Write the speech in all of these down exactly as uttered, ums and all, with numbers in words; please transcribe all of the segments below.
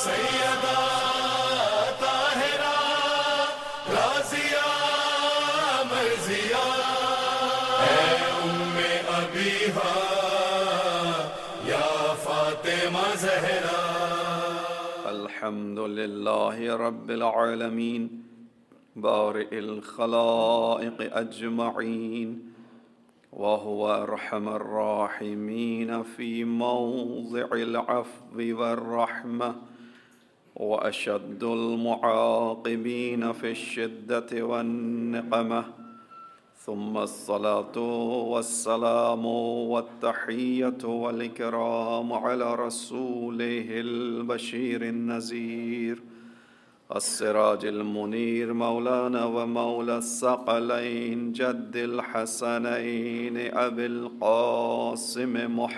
سیدہ طاہرہ راضیہ مرضیہ اے ام ابیہا یا فاطمہ زہرا. الحمد للہ رب العالمین بارئ الخلائق اجمعین وهو ارحم الراحمین فی موضع العفو والرحمہ واشد المعاقبین فی الشدة والنقمہ. ثم الصلاة والسلام والتحية والإكرام على رسوله البشير النذير السراج المنير مولانا ومولى الثقلين جد الحسنين أبي القاسم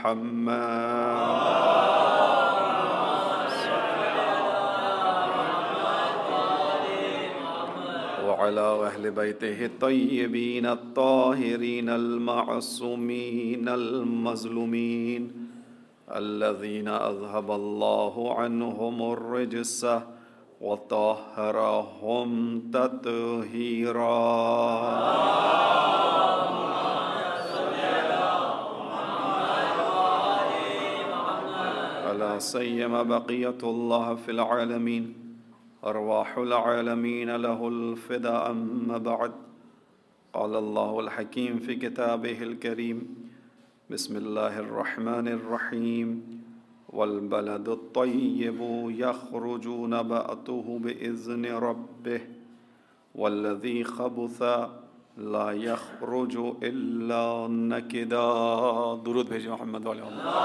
محمد وعلى أهل بيته الطيبين الطاهرين المعصومين المظلومين الذين أذهب الله عنهم الرجس وطهرهم تطهيرا. ألا سيما بقية الله في العالمين أرواح العالمين له الفداء. أما بعد قال الله الحكيم في كتابه الكريم بسم الله الرحمن الرحيم والبلد الطيب يخرج نبأته بإذن ربه والذي خبث لا يخرج إلا نكدا. درود بھیجو محمد والے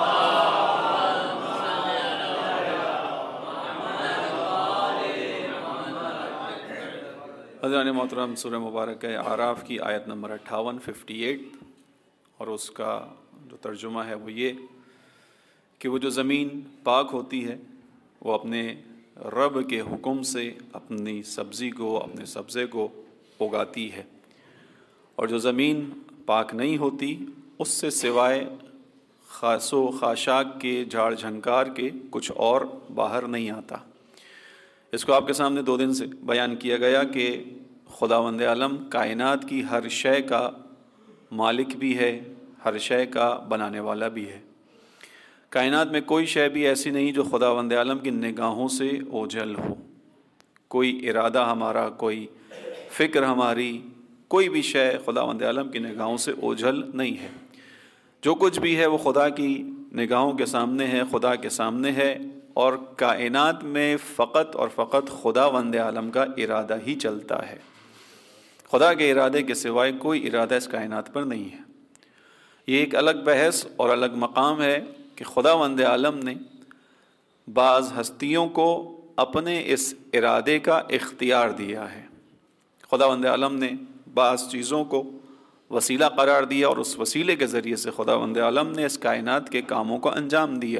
حضرات محترم. سورہ مبارکہ اعراف کی آیت نمبر اٹھاون ففٹی ایٹ اور اس کا جو ترجمہ ہے وہ یہ کہ وہ جو زمین پاک ہوتی ہے وہ اپنے رب کے حکم سے اپنی سبزی کو اپنے سبزے کو اگاتی ہے، اور جو زمین پاک نہیں ہوتی اس سے سوائے خاص و خاشاک کے جھاڑ جھنکار کے کچھ اور باہر نہیں آتا. اس کو آپ کے سامنے دو دن سے بیان کیا گیا کہ خداوند عالم کائنات کی ہر شے کا مالک بھی ہے، ہر شے کا بنانے والا بھی ہے. کائنات میں کوئی شے بھی ایسی نہیں جو خداوند عالم کی نگاہوں سے اوجھل ہو. کوئی ارادہ ہمارا، کوئی فکر ہماری، کوئی بھی شے خداوند عالم کی نگاہوں سے اوجھل نہیں ہے. جو کچھ بھی ہے وہ خدا کی نگاہوں کے سامنے ہے، خدا کے سامنے ہے، اور کائنات میں فقط اور فقط خداوند عالم کا ارادہ ہی چلتا ہے. خدا کے ارادے کے سوائے کوئی ارادہ اس کائنات پر نہیں ہے. یہ ایک الگ بحث اور الگ مقام ہے کہ خداوند عالم نے بعض ہستیوں کو اپنے اس ارادے کا اختیار دیا ہے. خداوند عالم نے بعض چیزوں کو وسیلہ قرار دیا اور اس وسیلے کے ذریعے سے خداوند عالم نے اس کائنات کے کاموں کو انجام دیا.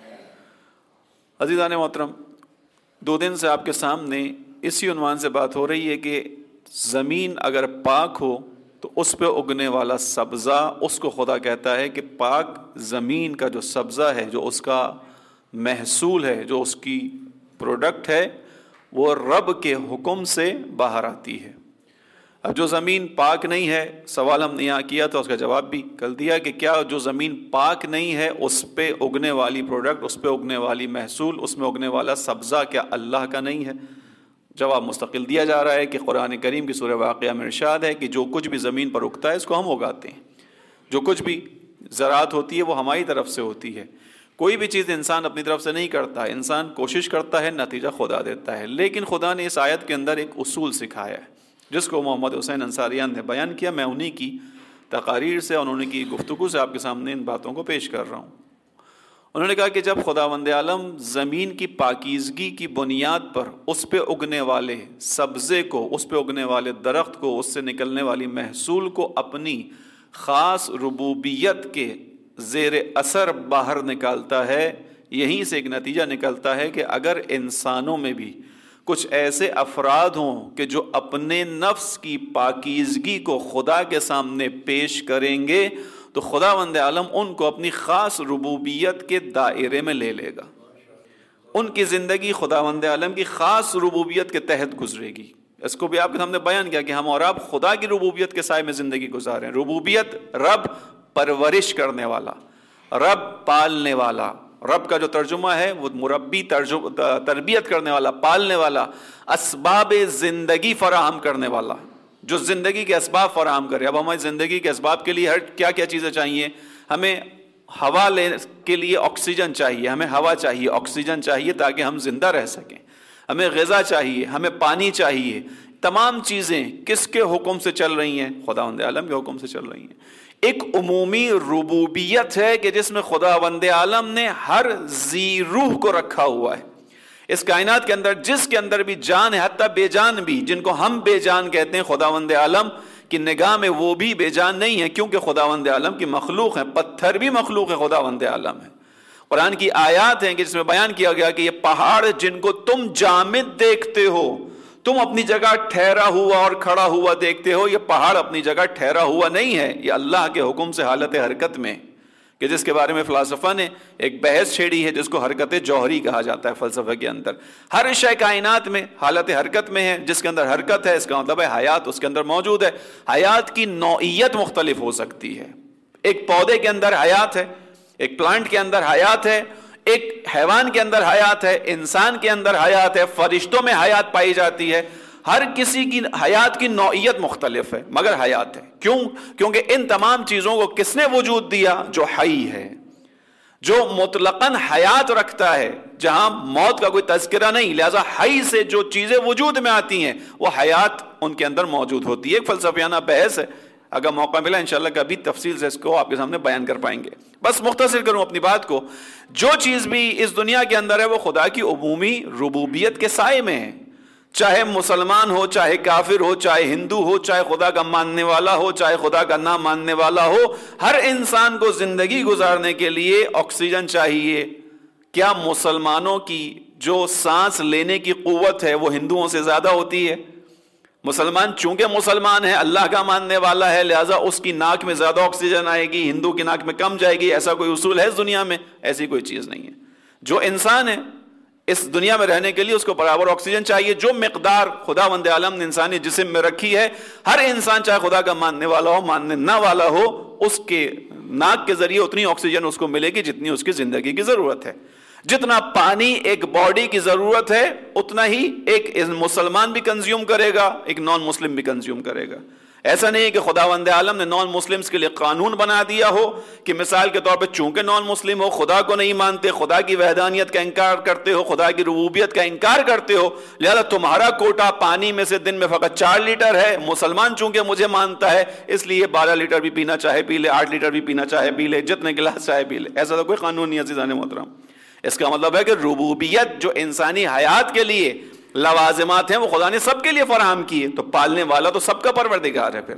عزیزان محترم، دو دن سے آپ کے سامنے اسی عنوان سے بات ہو رہی ہے کہ زمین اگر پاک ہو تو اس پہ اگنے والا سبزہ، اس کو خدا کہتا ہے کہ پاک زمین کا جو سبزہ ہے، جو اس کا محصول ہے، جو اس کی پروڈکٹ ہے، وہ رب کے حکم سے باہر آتی ہے. اب جو زمین پاک نہیں ہے، سوال ہم نے یہاں کیا تو اس کا جواب بھی کل دیا کہ کیا جو زمین پاک نہیں ہے اس پہ اگنے والی پروڈکٹ، اس پہ اگنے والی محصول، اس میں اگنے والا سبزہ کیا اللہ کا نہیں ہے؟ جواب مستقل دیا جا رہا ہے کہ قرآن کریم کی سورہ واقعہ میں ارشاد ہے کہ جو کچھ بھی زمین پر اگتا ہے اس کو ہم اگاتے ہیں. جو کچھ بھی زراعت ہوتی ہے وہ ہماری طرف سے ہوتی ہے. کوئی بھی چیز انسان اپنی طرف سے نہیں کرتا، انسان کوشش کرتا ہے، نتیجہ خدا دیتا ہے. لیکن خدا نے اس آیت کے اندر ایک اصول سکھایا ہے جس کو محمد حسین انصاریان نے بیان کیا. میں انہی کی تقاریر سے، انہوں کی گفتگو سے آپ کے سامنے ان باتوں کو پیش کر رہا ہوں. انہوں نے کہا کہ جب خداوند عالم زمین کی پاکیزگی کی بنیاد پر اس پہ اگنے والے سبزے کو، اس پہ اگنے والے درخت کو، اس سے نکلنے والی محصول کو اپنی خاص ربوبیت کے زیر اثر باہر نکالتا ہے، یہیں سے ایک نتیجہ نکلتا ہے کہ اگر انسانوں میں بھی کچھ ایسے افراد ہوں کہ جو اپنے نفس کی پاکیزگی کو خدا کے سامنے پیش کریں گے تو خداوند عالم ان کو اپنی خاص ربوبیت کے دائرے میں لے لے گا. ان کی زندگی خداوند عالم کی خاص ربوبیت کے تحت گزرے گی. اس کو بھی آپ کے سامنے بیان کیا کہ ہم اور آپ خدا کی ربوبیت کے سائے میں زندگی گزاریں. ربوبیت رب پرورش کرنے والا، رب پالنے والا. رب کا جو ترجمہ ہے وہ مربی، تربیت کرنے والا، پالنے والا، اسباب زندگی فراہم کرنے والا، جو زندگی کے اسباب فراہم کرے. اب ہماری زندگی کے اسباب کے لیے ہر کیا کیا چیزیں چاہیے؟ ہمیں ہوا لینے کے لیے آکسیجن چاہیے، ہمیں ہوا چاہیے، آکسیجن چاہیے تاکہ ہم زندہ رہ سکیں. ہمیں غذا چاہیے، ہمیں پانی چاہیے. تمام چیزیں کس کے حکم سے چل رہی ہیں؟ خداوند عالم کے حکم سے چل رہی ہیں. ایک عمومی ربوبیت ہے کہ جس میں خداوند عالم نے ہر ذی روح کو رکھا ہوا ہے. اس کائنات کے اندر جس کے اندر بھی جان ہے، حتیٰ بے جان بھی، جن کو ہم بے جان کہتے ہیں، خداوند عالم کی نگاہ میں وہ بھی بے جان نہیں ہے، کیونکہ خداوند عالم کی مخلوق ہے. پتھر بھی مخلوق ہے، خداوند عالم ہے. قرآن کی آیات ہیں کہ جس میں بیان کیا گیا کہ یہ پہاڑ جن کو تم جامد دیکھتے ہو، تم اپنی جگہ ٹھہرا ہوا اور کھڑا ہوا دیکھتے ہو، یہ پہاڑ اپنی جگہ ٹھہرا ہوا نہیں ہے، یہ اللہ کے حکم سے حالت حرکت میں، کہ جس کے بارے میں فلسفہ نے ایک بحث چھیڑی ہے جس کو حرکت جوہری کہا جاتا ہے فلسفہ کے اندر. ہر شے کائنات میں حالت حرکت میں ہے. جس کے اندر حرکت ہے اس کا مطلب ہے حیات اس کے اندر موجود ہے. حیات کی نوعیت مختلف ہو سکتی ہے. ایک پودے کے اندر حیات ہے، ایک پلانٹ کے اندر حیات ہے، ایک حیوان کے اندر حیات ہے، انسان کے اندر حیات ہے، فرشتوں میں حیات پائی جاتی ہے. ہر کسی کی حیات کی نوعیت مختلف ہے مگر حیات ہے. کیوں؟ کیونکہ ان تمام چیزوں کو کس نے وجود دیا؟ جو حی ہے، جو مطلقاً حیات رکھتا ہے، جہاں موت کا کوئی تذکرہ نہیں. لہذا حی سے جو چیزیں وجود میں آتی ہیں وہ حیات ان کے اندر موجود ہوتی ہے. ایک فلسفیانہ بحث ہے، اگر موقع ملا انشاءاللہ کبھی تفصیل سے اس کو آپ کے سامنے بیان کر پائیں گے. بس مختصر کروں اپنی بات کو، جو چیز بھی اس دنیا کے اندر ہے وہ خدا کی عمومی ربوبیت کے سائے میں ہے. چاہے مسلمان ہو، چاہے کافر ہو، چاہے ہندو ہو، چاہے خدا کا ماننے والا ہو، چاہے خدا کا نہ ماننے والا ہو، ہر انسان کو زندگی گزارنے کے لیے آکسیجن چاہیے. کیا مسلمانوں کی جو سانس لینے کی قوت ہے وہ ہندوؤں سے زیادہ ہوتی ہے؟ مسلمان چونکہ مسلمان ہے، اللہ کا ماننے والا ہے، لہذا اس کی ناک میں زیادہ آکسیجن آئے گی، ہندو کی ناک میں کم جائے گی. ایسا کوئی اصول ہے اس دنیا میں؟ ایسی کوئی چیز نہیں ہے. جو انسان ہے اس دنیا میں رہنے کے لیے اس کو برابر آکسیجن چاہیے. جو مقدار خداوند عالم نے انسانی جسم میں رکھی ہے، ہر انسان چاہے خدا کا ماننے والا ہو ماننے نہ والا ہو، اس کے ناک کے ذریعے اتنی آکسیجن اس کو ملے گی جتنی اس کی زندگی کی ضرورت ہے. جتنا پانی ایک باڈی کی ضرورت ہے اتنا ہی ایک مسلمان بھی کنزیوم کرے گا، ایک نان مسلم بھی کنزیوم کرے گا. ایسا نہیں ہے کہ خداوند عالم نے نان مسلمز کے لیے قانون بنا دیا ہو کہ مثال کے طور پہ چونکہ نان مسلم ہو، خدا کو نہیں مانتے، خدا کی وحدانیت کا انکار کرتے ہو، خدا کی ربوبیت کا انکار کرتے ہو، لہذا تمہارا کوٹا پانی میں سے دن میں فقط چار لیٹر ہے. مسلمان چونکہ مجھے مانتا ہے اس لیے بارہ لیٹر بھی پینا چاہے پی لے، آٹھ لیٹر بھی پینا چاہے پی لے، جتنے گلاس چاہے پی لے. ایسا تو کوئی قانون نہیں عزیزان محترم. اس کا مطلب ہے کہ ربوبیت جو انسانی حیات کے لیے لوازمات ہیں وہ خدا نے سب کے لیے فراہم کی ہے. تو پالنے والا تو سب کا پروردگار ہے، پھر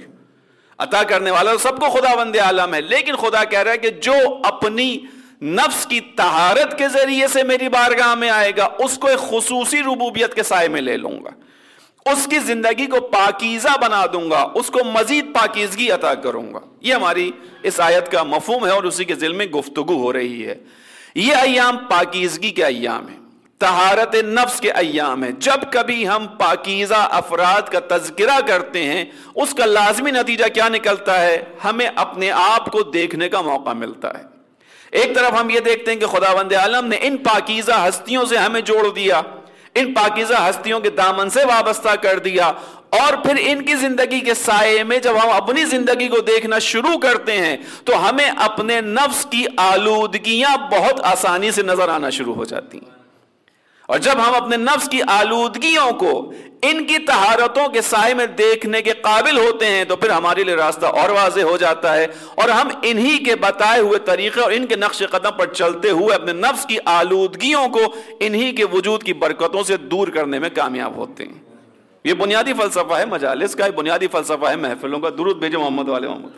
عطا کرنے والا تو سب کو خداوند عالم ہے. لیکن خدا کہہ رہا ہے کہ جو اپنی نفس کی طہارت کے ذریعے سے میری بارگاہ میں آئے گا اس کو ایک خصوصی ربوبیت کے سائے میں لے لوں گا، اس کی زندگی کو پاکیزہ بنا دوں گا، اس کو مزید پاکیزگی عطا کروں گا. یہ ہماری اس آیت کا مفہوم ہے اور اسی کے ذیل میں گفتگو ہو رہی ہے. یہ ایام پاکیزگی کے ایام ہیں، طہارت نفس کے ایام ہیں. جب کبھی ہم پاکیزہ افراد کا تذکرہ کرتے ہیں اس کا لازمی نتیجہ کیا نکلتا ہے؟ ہمیں اپنے آپ کو دیکھنے کا موقع ملتا ہے. ایک طرف ہم یہ دیکھتے ہیں کہ خداوند عالم نے ان پاکیزہ ہستیوں سے ہمیں جوڑ دیا، ان پاکیزہ ہستیوں کے دامن سے وابستہ کر دیا، اور پھر ان کی زندگی کے سائے میں جب ہم اپنی زندگی کو دیکھنا شروع کرتے ہیں تو ہمیں اپنے نفس کی آلودگیاں بہت آسانی سے نظر آنا شروع ہو جاتی ہیں. اور جب ہم اپنے نفس کی آلودگیوں کو ان کی طہارتوں کے سائے میں دیکھنے کے قابل ہوتے ہیں تو پھر ہمارے لیے راستہ اور واضح ہو جاتا ہے، اور ہم انہی کے بتائے ہوئے طریقے اور ان کے نقش قدم پر چلتے ہوئے اپنے نفس کی آلودگیوں کو انہی کے وجود کی برکتوں سے دور کرنے میں کامیاب ہوتے ہیں. یہ بنیادی فلسفہ ہے مجالس کا، بنیادی فلسفہ ہے محفلوں کا. درود بھیجو محمد والے محمد.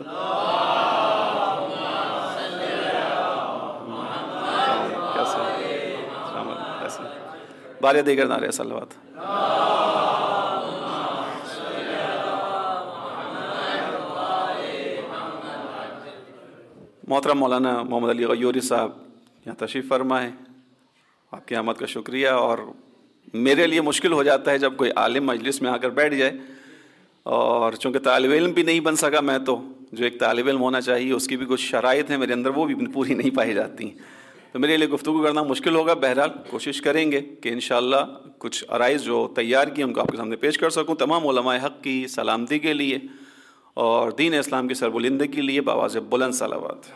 بارے دیگر نعرے صلوات. محترم مولانا محمد علی غیوری صاحب یہاں تشریف فرما ہے آپ کی آمد کا شکریہ. اور میرے لیے مشکل ہو جاتا ہے جب کوئی عالم مجلس میں آ کر بیٹھ جائے, اور چونکہ طالب علم بھی نہیں بن سکا میں, تو جو ایک طالب علم ہونا چاہیے اس کی بھی کچھ شرائط ہیں میرے اندر, وہ بھی پوری نہیں پائی جاتی, تو میرے لیے گفتگو کرنا مشکل ہوگا. بہرحال کوشش کریں گے کہ انشاءاللہ کچھ عرائض جو تیار کی ان کو آپ کے سامنے پیش کر سکوں. تمام علماء حق کی سلامتی کے لیے اور دین اسلام کی سربلندگی کے لیے بآواز بلند صلوات.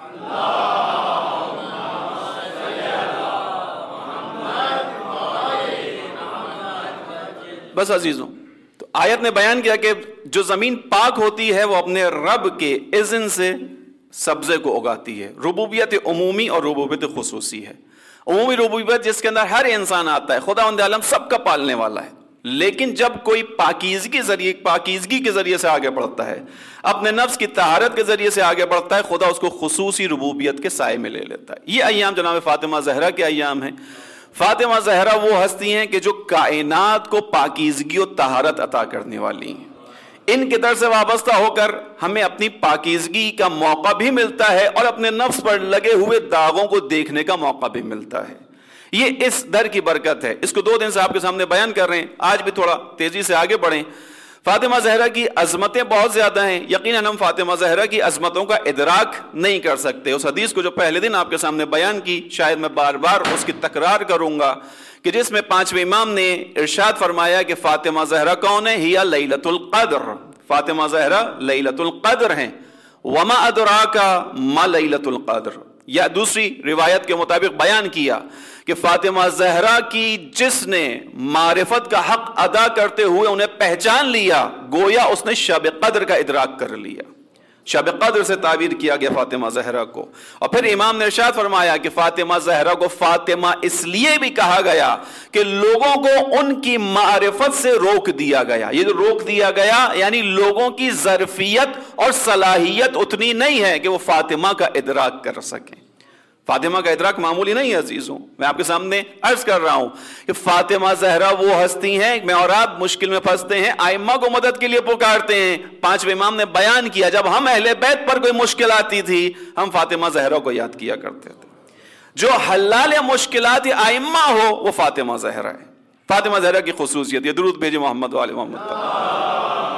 بس عزیزوں, تو آیت نے بیان کیا کہ جو زمین پاک ہوتی ہے وہ اپنے رب کے اذن سے سبزے کو اگاتی ہے. ربوبیت عمومی اور ربوبیت خصوصی ہے. عمومی ربوبیت جس کے اندر ہر انسان آتا ہے, خداوند عالم سب کا پالنے والا ہے, لیکن جب کوئی پاکیزگی ذریعے پاکیزگی کے ذریعے سے آگے بڑھتا ہے, اپنے نفس کی طہارت کے ذریعے سے آگے بڑھتا ہے, خدا اس کو خصوصی ربوبیت کے سائے میں لے لیتا ہے. یہ ایام جناب فاطمہ زہرا کے ایام ہیں. فاطمہ زہرا وہ ہستی ہیں کہ جو کائنات کو پاکیزگی و طہارت عطا کرنے والی ہیں. ان کے در سے وابستہ ہو کر ہمیں اپنی پاکیزگی کا موقع بھی ملتا ہے اور اپنے نفس پر لگے ہوئے داغوں کو دیکھنے کا موقع بھی ملتا ہے. یہ اس در کی برکت ہے. اس کو دو دن سے آپ کے سامنے بیان کر رہے ہیں, آج بھی تھوڑا تیزی سے آگے بڑھیں. فاطمہ زہرا کی عظمتیں بہت زیادہ ہیں. یقیناً ہم فاطمہ زہرا کی عظمتوں کا ادراک نہیں کر سکتے. اس حدیث کو جو پہلے دن آپ کے سامنے بیان کی, شاید میں بار بار اس کی تکرار کروں گا, کہ جس میں پانچویں امام نے ارشاد فرمایا کہ فاطمہ زہرا کون ہے؟ ہی لیلۃ القدر. فاطمہ زہرا لیلۃ القدر ہیں. وما ادراک ما لیلۃ القدر. یا دوسری روایت کے مطابق بیان کیا کہ فاطمہ زہرا کی جس نے معرفت کا حق ادا کرتے ہوئے انہیں پہچان لیا, گویا اس نے شب قدر کا ادراک کر لیا. شب قدر سے تعبیر کیا گیا فاطمہ زہرا کو. اور پھر امام نے ارشاد فرمایا کہ فاطمہ زہرا کو فاطمہ اس لیے بھی کہا گیا کہ لوگوں کو ان کی معرفت سے روک دیا گیا. یہ جو روک دیا گیا یعنی لوگوں کی ظرفیت اور صلاحیت اتنی نہیں ہے کہ وہ فاطمہ کا ادراک کر سکیں. فاطمہ کا ادراک معمولی نہیں ہے عزیزوں. میں آپ کے سامنے عرض کر رہا ہوں کہ فاطمہ زہرا وہ ہستی ہیں, میں اور آپ مشکل میں پھنستے ہیں, ائمہ کو مدد کے لیے پکارتے ہیں. پانچویں امام نے بیان کیا جب ہم اہل بیت پر کوئی مشکل آتی تھی ہم فاطمہ زہرا کو یاد کیا کرتے تھے. جو حلال مشکلات ائمہ ہو وہ فاطمہ زہرا ہے. فاطمہ زہرا کی خصوصیت یہ. درود بھیجے محمد و آل محمد پر.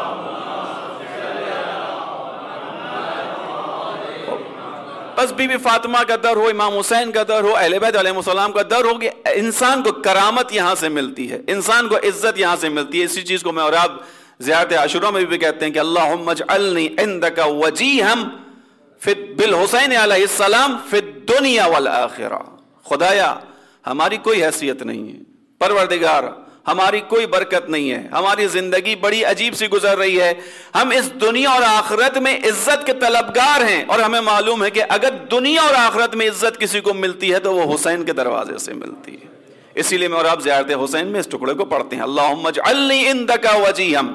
بس بی بی فاطمہ کا در ہو, امام حسین کا در ہو, اہل بیت علیہ السلام کا در ہو, کہ انسان کو کرامت یہاں سے ملتی ہے, انسان کو عزت یہاں سے ملتی ہے. اسی چیز کو میں اور آپ زیارت عاشورہ میں بھی کہتے ہیں کہ اللہم اجعلنی عندک وجیہم بالحسین علیہ السلام فی الدنیا والآخرہ. خدایا ہماری کوئی حیثیت نہیں ہے, پروردگار ہماری کوئی برکت نہیں ہے, ہماری زندگی بڑی عجیب سی گزر رہی ہے, ہم اس دنیا اور آخرت میں عزت کے طلبگار ہیں, اور ہمیں معلوم ہے کہ اگر دنیا اور آخرت میں عزت کسی کو ملتی ہے تو وہ حسین کے دروازے سے ملتی ہے. اسی لیے میں اور آپ زیارت حسین میں اس ٹکڑے کو پڑھتے ہیں, اللہم اجعلنی عندک وجیہم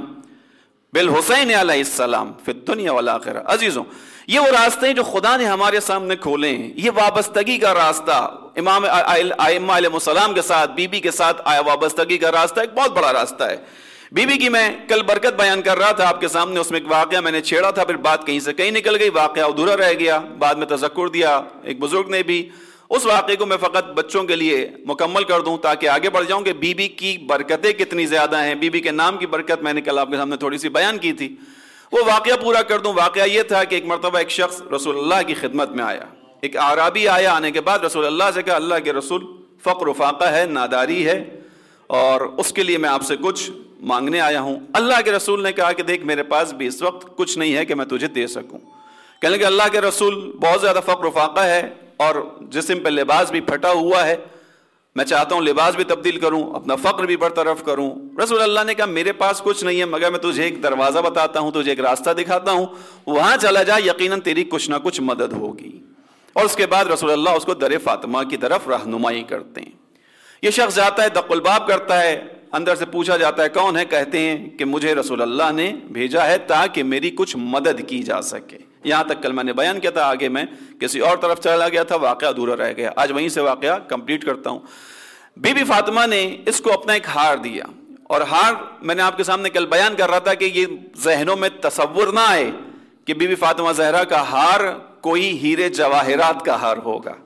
بالحسین علیہ السلام فی الدنیا والآخرہ. عزیزوں, یہ وہ راستے ہیں جو خدا نے ہمارے سامنے کھولے ہیں. یہ وابستگی کا راستہ امام ائمہ علیہ السلام کے ساتھ, بی بی کے ساتھ آیا وابستگی کا راستہ ایک بہت بڑا راستہ ہے. بی بی کی میں کل برکت بیان کر رہا تھا آپ کے سامنے, اس میں ایک واقعہ میں نے چھیڑا تھا, پھر بات کہیں سے کہیں نکل گئی, واقعہ ادھورا رہ گیا, بعد میں تذکر دیا ایک بزرگ نے بھی. اس واقعے کو میں فقط بچوں کے لیے مکمل کر دوں تاکہ آگے بڑھ جاؤں کہ بی بی کی برکتیں کتنی زیادہ ہیں. بی بی کے نام کی برکت میں نے کل آپ کے سامنے تھوڑی سی بیان کی تھی, وہ واقعہ پورا کر دوں. واقعہ یہ تھا کہ ایک مرتبہ ایک شخص رسول اللہ کی خدمت میں آیا. ایک اعرابی آیا, آنے کے بعد رسول اللہ سے کہا اللہ کے رسول فقر و فاقہ ہے, ناداری ہے, اور اس کے لیے میں آپ سے کچھ مانگنے آیا ہوں. اللہ کے رسول نے کہا کہ دیکھ میرے پاس بھی اس وقت کچھ نہیں ہے کہ میں تجھے دے سکوں. کہنے کہ اللہ کے رسول بہت زیادہ فقر و فاقہ ہے اور جسم پہ لباس بھی پھٹا ہوا ہے, میں چاہتا ہوں لباس بھی تبدیل کروں, اپنا فقر بھی برطرف کروں. رسول اللہ نے کہا میرے پاس کچھ نہیں ہے مگر میں تجھے ایک دروازہ بتاتا ہوں, تجھے ایک راستہ دکھاتا ہوں, وہاں چلا جا, یقیناً تیری کچھ نہ کچھ مدد ہوگی. اور اس کے بعد رسول اللہ اس کو در فاطمہ کی طرف رہنمائی کرتے ہیں. یہ شخص جاتا ہے, دق الباب کرتا ہے, اندر سے پوچھا جاتا ہے کون ہے, کہتے ہیں کہ مجھے رسول اللہ نے بھیجا ہے تاکہ میری کچھ مدد کی جا سکے. یہاں تک کل میں نے بیان کیا تھا, آگے میں کسی اور طرف چلا گیا تھا, واقعہ ادھورا رہ گیا. آج وہیں سے واقعہ کمپلیٹ کرتا ہوں. بی بی فاطمہ نے اس کو اپنا ایک ہار دیا, اور ہار میں نے آپ کے سامنے کل بیان کر رہا تھا کہ یہ ذہنوں میں تصور نہ آئے کہ بی بی فاطمہ زہرا کا ہار کوئی ہیرے جواہرات کا ہار ہوگا.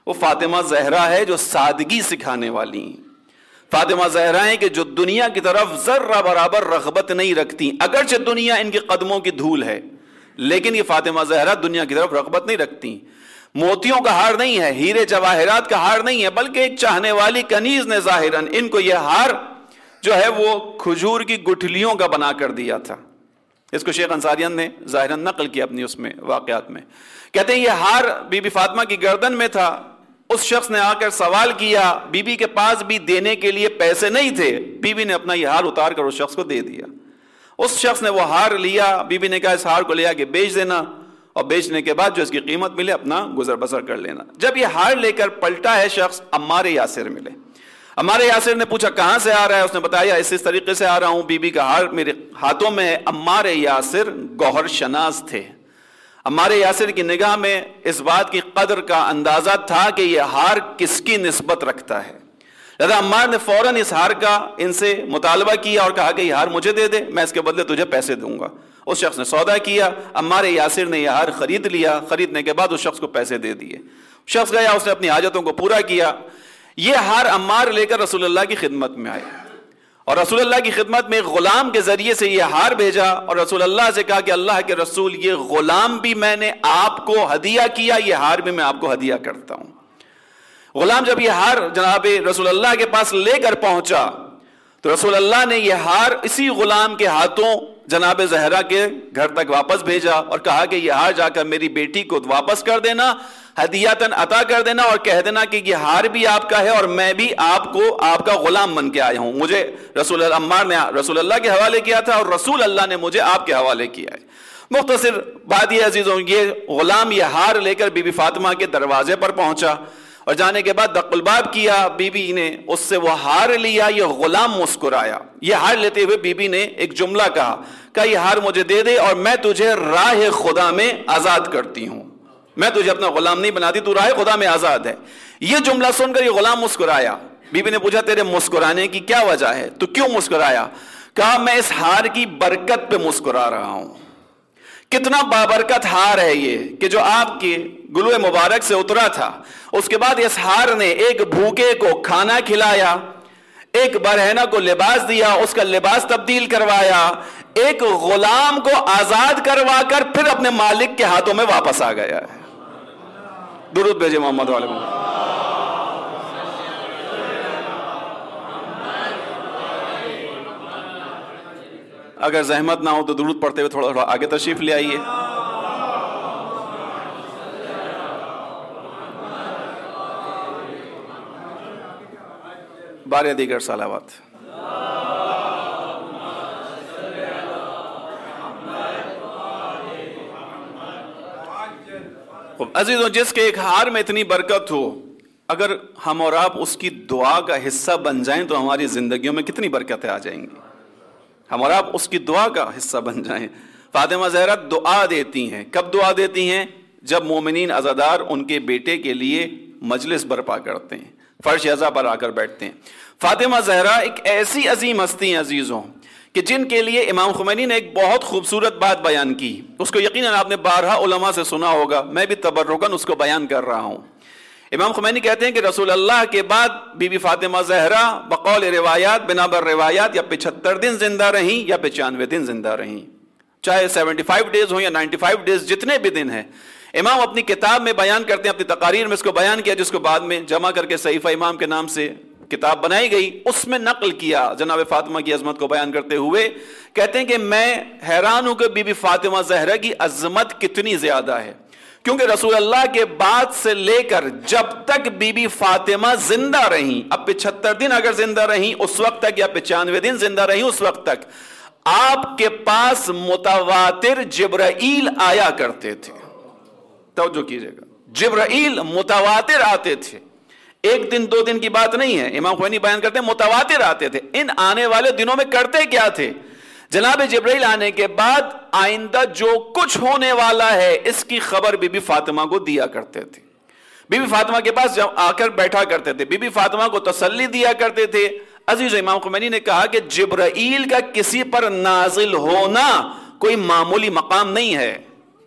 وہ فاطمہ زہرا ہے جو سادگی سکھانے والی ہیں، فاطمہ زہرا ہیں کہ جو دنیا کی طرف ذرہ برابر رغبت نہیں رکھتی، اگرچہ دنیا ان کے قدموں کی دھول ہے لیکن یہ فاطمہ زہرا دنیا کی طرف رغبت نہیں رکھتی، موتیوں کا ہار نہیں ہے، ہیرے جواہرات کا ہار نہیں ہے، بلکہ ایک چاہنے والی کنیز نے ظاہراً ان کو یہ ہار جو ہے وہ کھجور کی گٹھلیوں کا بنا کر دیا تھا۔ اس کو شیخ انصاریان نے ظاہراً نقل کیا اپنی اس میں واقعات میں، کہتے ہیں یہ ہار بی بی فاطمہ کی گردن میں تھا، اس شخص نے آ کر سوال کیا، بی بی کے پاس بھی دینے کے لیے پیسے نہیں تھے، بی بی نے اپنا یہ ہار اتار کر اس شخص کو دے دیا، اس شخص نے وہ ہار لیا، بی بی نے کہا اس ہار کو لے آ کے بیچ دینا اور بیچنے کے بعد جو اس کی قیمت ملے اپنا گزر بسر کر لینا۔ جب یہ ہار لے کر پلٹا ہے شخص، عمار یاسر ملے، عمار یاسر نے پوچھا کہاں سے آ رہا ہے، اس نے بتایا اس اس طریقے سے آ رہا ہوں، بی بی کا ہار میرے ہاتھوں میں ہے۔ عمار یاسر گوہر شناس تھے، عمار یاسر کی نگاہ میں اس بات کی قدر کا اندازہ تھا کہ یہ ہار کس کی نسبت رکھتا ہے، لہذا عمار نے فوراً اس ہار کا ان سے مطالبہ کیا اور کہا کہ یہ ہار مجھے دے دے، میں اس کے بدلے تجھے پیسے دوں گا۔ اس شخص نے سودا کیا، عمار یاسر نے یہ ہار خرید لیا، خریدنے کے بعد اس شخص کو پیسے دے دیے، شخص گیا، اس نے اپنی حاجتوں کو پورا کیا۔ یہ ہار عمار لے کر رسول اللہ کی خدمت میں آئے اور رسول اللہ کی خدمت میں غلام کے ذریعے سے یہ ہار بھیجا اور رسول اللہ سے کہا کہ اللہ کے رسول یہ غلام بھی میں نے آپ کو ہدیہ کیا، یہ ہار بھی میں آپ کو ہدیہ کرتا ہوں۔ غلام جب یہ ہار جناب رسول اللہ کے پاس لے کر پہنچا تو رسول اللہ نے یہ ہار اسی غلام کے ہاتھوں جناب زہرا کے گھر تک واپس بھیجا اور کہا کہ یہ ہار جا کر میری بیٹی کو واپس کر دینا، ہدیاتاً عطا کر دینا اور کہہ دینا کہ یہ ہار بھی آپ کا ہے اور میں بھی آپ کو آپ کا غلام بن کے آیا ہوں، مجھے رسول اللہ عمار نے رسول اللہ کے حوالے کیا تھا اور رسول اللہ نے مجھے آپ کے حوالے کیا ہے۔ مختصر بات یہ عزیزوں، یہ غلام یہ ہار لے کر بی بی فاطمہ کے دروازے پر پہنچا اور جانے کے بعد دق الباب کیا، بی بی نے اس سے وہ ہار لیا، یہ غلام مسکرایا، یہ ہار لیتے ہوئے بی بی نے ایک جملہ کہا کہ یہ ہار مجھے دے دے اور میں تجھے راہ خدا میں آزاد کرتی ہوں، میں تجھے اپنا غلام نہیں بناتی، تو راہ خدا میں آزاد ہے۔ یہ جملہ سن کر یہ غلام مسکرایا، بی بی نے پوچھا تیرے مسکرانے کی کیا وجہ ہے، تو کیوں مسکرایا؟ کہا میں اس ہار کی برکت پہ مسکرا رہا ہوں، کتنا بابرکت ہار ہے یہ کہ جو آپ کے گلوئے مبارک سے اترا تھا، اس کے بعد اس ہار نے ایک بھوکے کو کھانا کھلایا، ایک برہنہ کو لباس دیا، اس کا لباس تبدیل کروایا، ایک غلام کو آزاد کروا کر پھر اپنے مالک کے ہاتھوں میں واپس آ گیا ہے۔ درود بھیجے محمد علیہ وسلم۔ اگر زحمت نہ ہو تو درود پڑھتے ہوئے تھوڑا تھوڑا آگے تشریف لے آئیے۔ بارے دیگر صلوات۔ عزیزوں، جس کے ایک ہار میں اتنی برکت ہو، اگر ہم اور آپ اس کی دعا کا حصہ بن جائیں تو ہماری زندگیوں میں کتنی برکتیں آ جائیں گی، ہم اور آپ اس کی دعا کا حصہ بن جائیں۔ فاطمہ زہرا دعا دیتی ہیں، کب دعا دیتی ہیں؟ جب مومنین عزادار ان کے بیٹے کے لیے مجلس برپا کرتے ہیں، فرش عزا پر آ کر بیٹھتے ہیں۔ فاطمہ زہرا ایک ایسی عظیم ہستی ہیں عزیزوں کہ جن کے لیے امام خمینی نے ایک بہت خوبصورت بات بیان کی، اس کو یقیناً آپ نے بارہا علماء سے سنا ہوگا، میں بھی تبرکاً اس کو بیان کر رہا ہوں۔ امام خمینی کہتے ہیں کہ رسول اللہ کے بعد بی بی فاطمہ زہرا بقول روایات، بنا بر روایات، یا پچہتر دن زندہ رہیں یا پچانوے دن زندہ رہیں، چاہے سیونٹی فائیو ڈیز ہوں یا نائنٹی فائیو ڈیز، جتنے بھی دن ہیں۔ امام اپنی کتاب میں بیان کرتے ہیں، اپنی تقاریر میں اس کو بیان کیا، جس کو بعد میں جمع کر کے صحیفہ امام کے نام سے کتاب بنائی گئی، اس میں نقل کیا جناب فاطمہ کی عظمت کو بیان کرتے ہوئے، کہتے ہیں کہ میں حیران ہوں کہ بی بی فاطمہ زہرا کی عظمت کتنی زیادہ ہے، کیونکہ رسول اللہ کے بعد سے لے کر جب تک بی بی فاطمہ زندہ رہیں، اب پچہتر دن اگر زندہ رہیں اس وقت تک، یا پچانوے دن زندہ رہیں اس وقت تک، آپ کے پاس متواتر جبرائیل آیا کرتے تھے۔ توجہ کیجئے گا، جبرائیل متواتر آتے تھے، ایک دن دو دن کی بات نہیں ہے، امام خمینی بیان کرتے ہیں متواتر آتے تھے۔ ان آنے والے دنوں میں کرتے کیا تھے؟ جناب جبرائیل آنے کے بعد آئندہ جو کچھ ہونے والا ہے اس کی خبر بی بی فاطمہ کو دیا کرتے تھے، بی بی فاطمہ کے پاس جب آ کر بیٹھا کرتے تھے، بی بی فاطمہ کو تسلی دیا کرتے تھے۔ عزیز امام خمینی نے کہا کہ جبرائیل کا کسی پر نازل ہونا کوئی معمولی مقام نہیں ہے،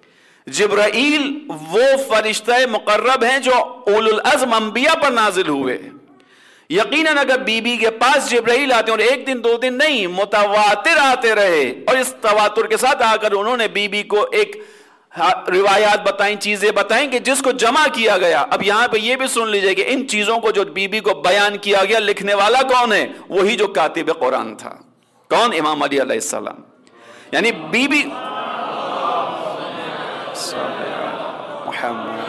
جبرائیل وہ فرشتہ مقرب ہیں جو اولو العزم انبیاء پر نازل ہوئے. یقیناً اگر بی بی کے پاس جبرائیل آتے ہیں اور ایک دن دو دن نہیں متواتر آتے رہے اور اس تواتر کے ساتھ آ کر انہوں نے بی بی کو ایک روایات بتائیں, چیزیں بتائیں کہ جس کو جمع کیا گیا. اب یہاں پہ یہ بھی سن لیجئے کہ ان چیزوں کو جو بی بی کو بیان کیا گیا لکھنے والا کون ہے؟ وہی جو کاتب قرآن تھا. کون؟ امام علی علیہ السلام. یعنی بی بی محمد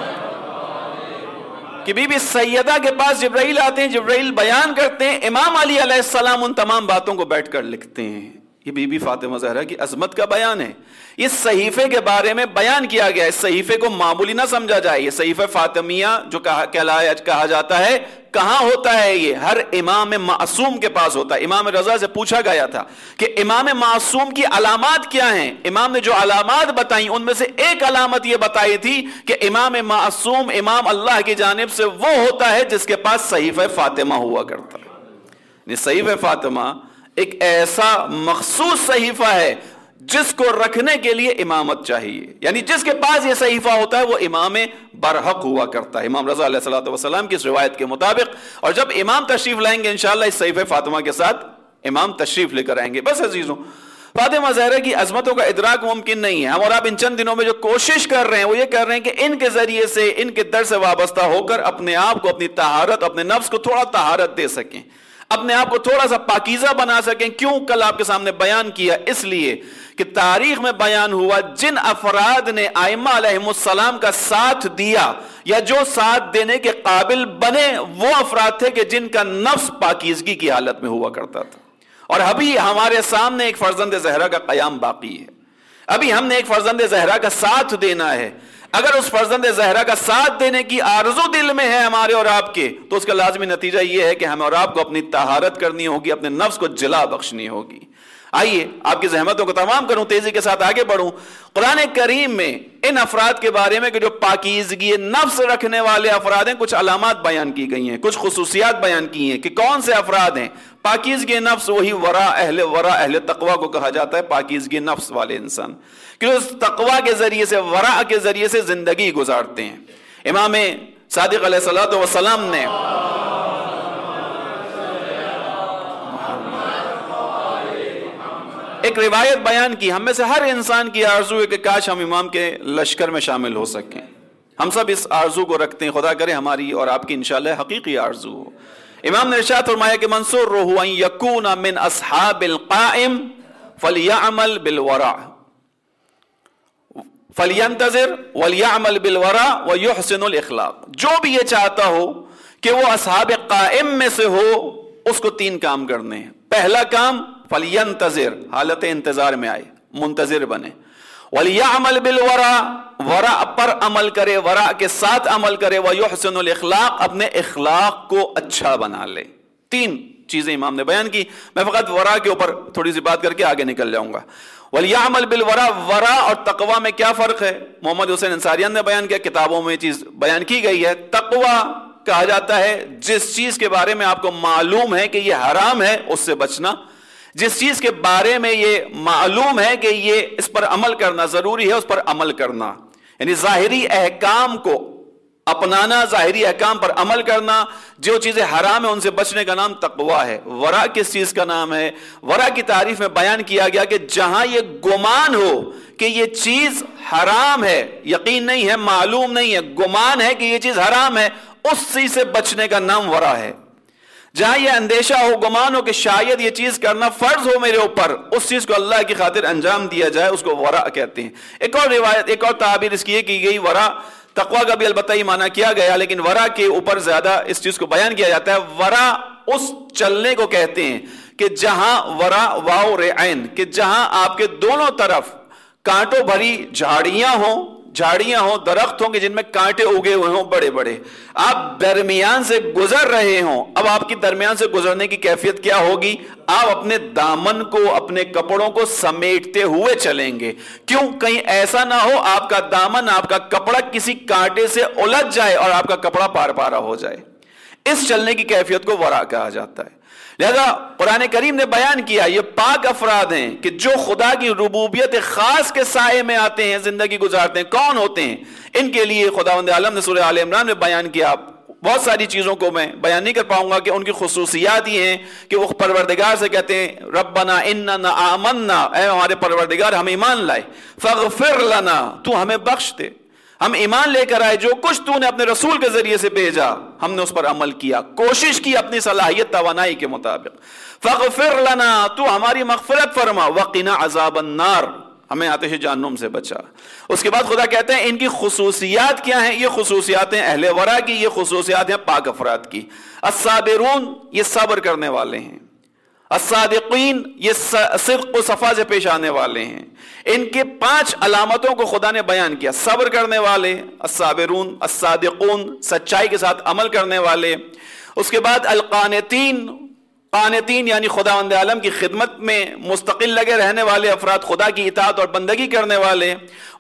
کہ بی بی سیدہ کے پاس جبرائیل آتے ہیں, جبرائیل بیان کرتے ہیں, امام علی علیہ السلام ان تمام باتوں کو بیٹھ کر لکھتے ہیں. یہ بی بی فاطمہ زہرا کی عظمت کا بیان ہے. اس صحیفے کے بارے میں بیان کیا گیا. اس صحیفے کو معمولی نہ سمجھا جائے. یہ صحیفہ فاطمیہ جو کہلایا کہا جاتا ہے, کہاں ہوتا ہے یہ؟ ہر امام معصوم کے پاس ہوتا ہے. امام رضا سے پوچھا گیا تھا کہ امام معصوم کی علامات کیا ہیں؟ امام نے جو علامات بتائیں ان میں سے ایک علامت یہ بتائی تھی کہ امام معصوم, امام اللہ کی جانب سے وہ ہوتا ہے جس کے پاس صحیفہ فاطمہ ہوا کرتا ہے. صحیفہ فاطمہ ایک ایسا مخصوص صحیفہ ہے جس کو رکھنے کے لیے امامت چاہیے. یعنی جس کے پاس یہ صحیفہ ہوتا ہے وہ امام برحق ہوا کرتا ہے, امام رضا علیہ السلام کی اس روایت کے مطابق. اور جب امام تشریف لائیں گے انشاءاللہ اس صحیفہ فاطمہ کے ساتھ امام تشریف لے کر آئیں گے. بس عزیزوں, فاطمہ زہرا کی عظمتوں کا ادراک ممکن نہیں ہے. ہم اور آپ ان چند دنوں میں جو کوشش کر رہے ہیں وہ یہ کر رہے ہیں کہ ان کے ذریعے سے, ان کے در سے وابستہ ہو کر اپنے آپ کو, اپنی طہارت, اپنے نفس کو تھوڑا طہارت دے سکیں, اپنے آپ کو تھوڑا سا پاکیزہ بنا سکیں. کیوں؟ کل آپ کے سامنے بیان کیا اس لیے کہ تاریخ میں بیان ہوا جن افراد نے ائمہ علیہم السلام کا ساتھ دیا یا جو ساتھ دینے کے قابل بنے وہ افراد تھے کہ جن کا نفس پاکیزگی کی حالت میں ہوا کرتا تھا. اور ابھی ہمارے سامنے ایک فرزند زہرا کا قیام باقی ہے. ابھی ہم نے ایک فرزند زہرا کا ساتھ دینا ہے. اگر اس فرزند زہرا کا ساتھ دینے کی آرزو دل میں ہے ہمارے اور آپ کے, تو اس کا لازمی نتیجہ یہ ہے کہ ہمیں اور آپ کو اپنی طہارت کرنی ہوگی, اپنے نفس کو جلا بخشنی ہوگی. آئیے آپ کی زحمتوں کو تمام کروں, تیزی کے ساتھ آگے بڑھوں. قرآن کریم میں ان افراد کے بارے میں کہ جو پاکیزگی نفس رکھنے والے افراد ہیں کچھ علامات بیان کی گئی ہیں, کچھ خصوصیات بیان کی ہیں کہ کون سے افراد ہیں. پاکیزگی نفس وہی ورا اہل ورا اہل تقوی کو کہا جاتا ہے, پاکیزگی نفس والے انسان کہ اس تقوی کے ذریعے سے, ورا کے ذریعے سے زندگی گزارتے ہیں. امام صادق علیہ الصلوۃ والسلام نے ایک روایت بیان کی. ہم میں سے ہر انسان کی آرزو ہے کہ کاش ہم امام کے لشکر میں شامل ہو سکیں. ہم سب اس آرزو کو رکھتے ہیں, خدا کرے ہماری اور آپ کی انشاءاللہ حقیقی آرزو ہو. امام نے ارشاد فرمایا کہ منصور روح ان یکون من اصحاب القائم فلیعمل بالورع فلینتظر ولیعمل بالورع ویحسن الاخلاق. جو بھی یہ چاہتا ہو کہ وہ اصحاب قائم میں سے ہو اس کو تین کام کرنے ہیں. پہلا کام فلینتظر, حالت انتظار میں آئے, منتظر بنے. ولیعمل بالورع, ورع پر عمل کرے, ورع کے ساتھ عمل کرے. ویحسن الاخلاق, اپنے اخلاق کو اچھا بنا لے. تین چیزیں امام نے بیان کی. میں فقط ورع کے اوپر تھوڑی سی بات کر کے آگے نکل جاؤں گا. ولیعمل بالورع, ورع اور تقوی میں کیا فرق ہے؟ محمد حسین انصاریان نے بیان کیا, کتابوں میں چیز بیان کی گئی ہے. تقوی کہا جاتا ہے جس چیز کے بارے میں آپ کو معلوم ہے کہ یہ حرام ہے اس سے بچنا, جس چیز کے بارے میں یہ معلوم ہے کہ یہ اس پر عمل کرنا ضروری ہے اس پر عمل کرنا. یعنی ظاہری احکام کو اپنانا, ظاہری احکام پر عمل کرنا. جو چیزیں حرام ہیں ان سے بچنے کا نام تقوی ہے. ورع کس چیز کا نام ہے؟ ورع کی تعریف میں بیان کیا گیا کہ جہاں یہ گمان ہو کہ یہ چیز حرام ہے, یقین نہیں ہے, معلوم نہیں ہے, گمان ہے کہ یہ چیز حرام ہے, اس چیز سے بچنے کا نام ورع ہے. جہاں یہ اندیشہ ہو, گمان ہو کہ شاید یہ چیز کرنا فرض ہو میرے اوپر, اس چیز کو اللہ کی خاطر انجام دیا جائے, اس کو ورع کہتے ہیں. ایک اور روایت, ایک اور تعبیر اس کی یہ کی گئی, ورع تقوی کا بھی البتہ ہی معنی کیا گیا لیکن ورع کے اوپر زیادہ اس چیز کو بیان کیا جاتا ہے. ورع اس چلنے کو کہتے ہیں کہ جہاں ورع واو رعین, کہ جہاں آپ کے دونوں طرف کانٹوں بھری جھاڑیاں ہوں, جھاڑیاں ہوں, درخت ہوں کہ جن میں کانٹے اگے ہوئے ہوں بڑے بڑے, آپ درمیان سے گزر رہے ہوں. اب آپ کی درمیان سے گزرنے کی کیفیت کیا ہوگی؟ آپ اپنے دامن کو, اپنے کپڑوں کو سمیٹتے ہوئے چلیں گے. کیوں؟ کہیں ایسا نہ ہو آپ کا دامن, آپ کا کپڑا کسی کانٹے سے الجھ جائے اور آپ کا کپڑا پار پارا ہو جائے. اس چلنے کی کیفیت کو ورع کہا جاتا ہے. لہذا قرآن کریم نے بیان کیا یہ پاک افراد ہیں کہ جو خدا کی ربوبیت خاص کے سائے میں آتے ہیں، زندگی گزارتے ہیں. کون ہوتے ہیں؟ ان کے لیے خداوند عالم نے سورہ آل عمران میں بیان کیا. بہت ساری چیزوں کو میں بیان نہیں کر پاؤں گا کہ ان کی خصوصیات یہ ہیں کہ وہ پروردگار سے کہتے ہیں ربنا اننا آمنا، اے ہمارے پروردگار ہم ایمان لائے، فاغفر لنا، تو ہمیں بخش دے. ہم ایمان لے کر آئے، جو کچھ تو نے اپنے رسول کے ذریعے سے بھیجا ہم نے اس پر عمل کیا، کوشش کی اپنی صلاحیت توانائی کے مطابق. فاغفر لنا، تو ہماری مغفرت فرما، وقنا عذاب النار، ہمیں آتش جہنم سے بچا. اس کے بعد خدا کہتے ہیں ان کی خصوصیات کیا ہیں؟ یہ خصوصیات ہیں اہل ورا کی، یہ خصوصیات ہیں پاک افراد کی. الصابرون، یہ صبر کرنے والے ہیں. الصادقین، یہ صدق و صفا سے پیش آنے والے ہیں. ان کے پانچ علامتوں کو خدا نے بیان کیا. صبر کرنے والے، الصابرون، الصادقون، سچائی کے ساتھ عمل کرنے والے. اس کے بعد القانتین، قانتین یعنی خداوند عالم کی خدمت میں مستقل لگے رہنے والے افراد، خدا کی اطاعت اور بندگی کرنے والے.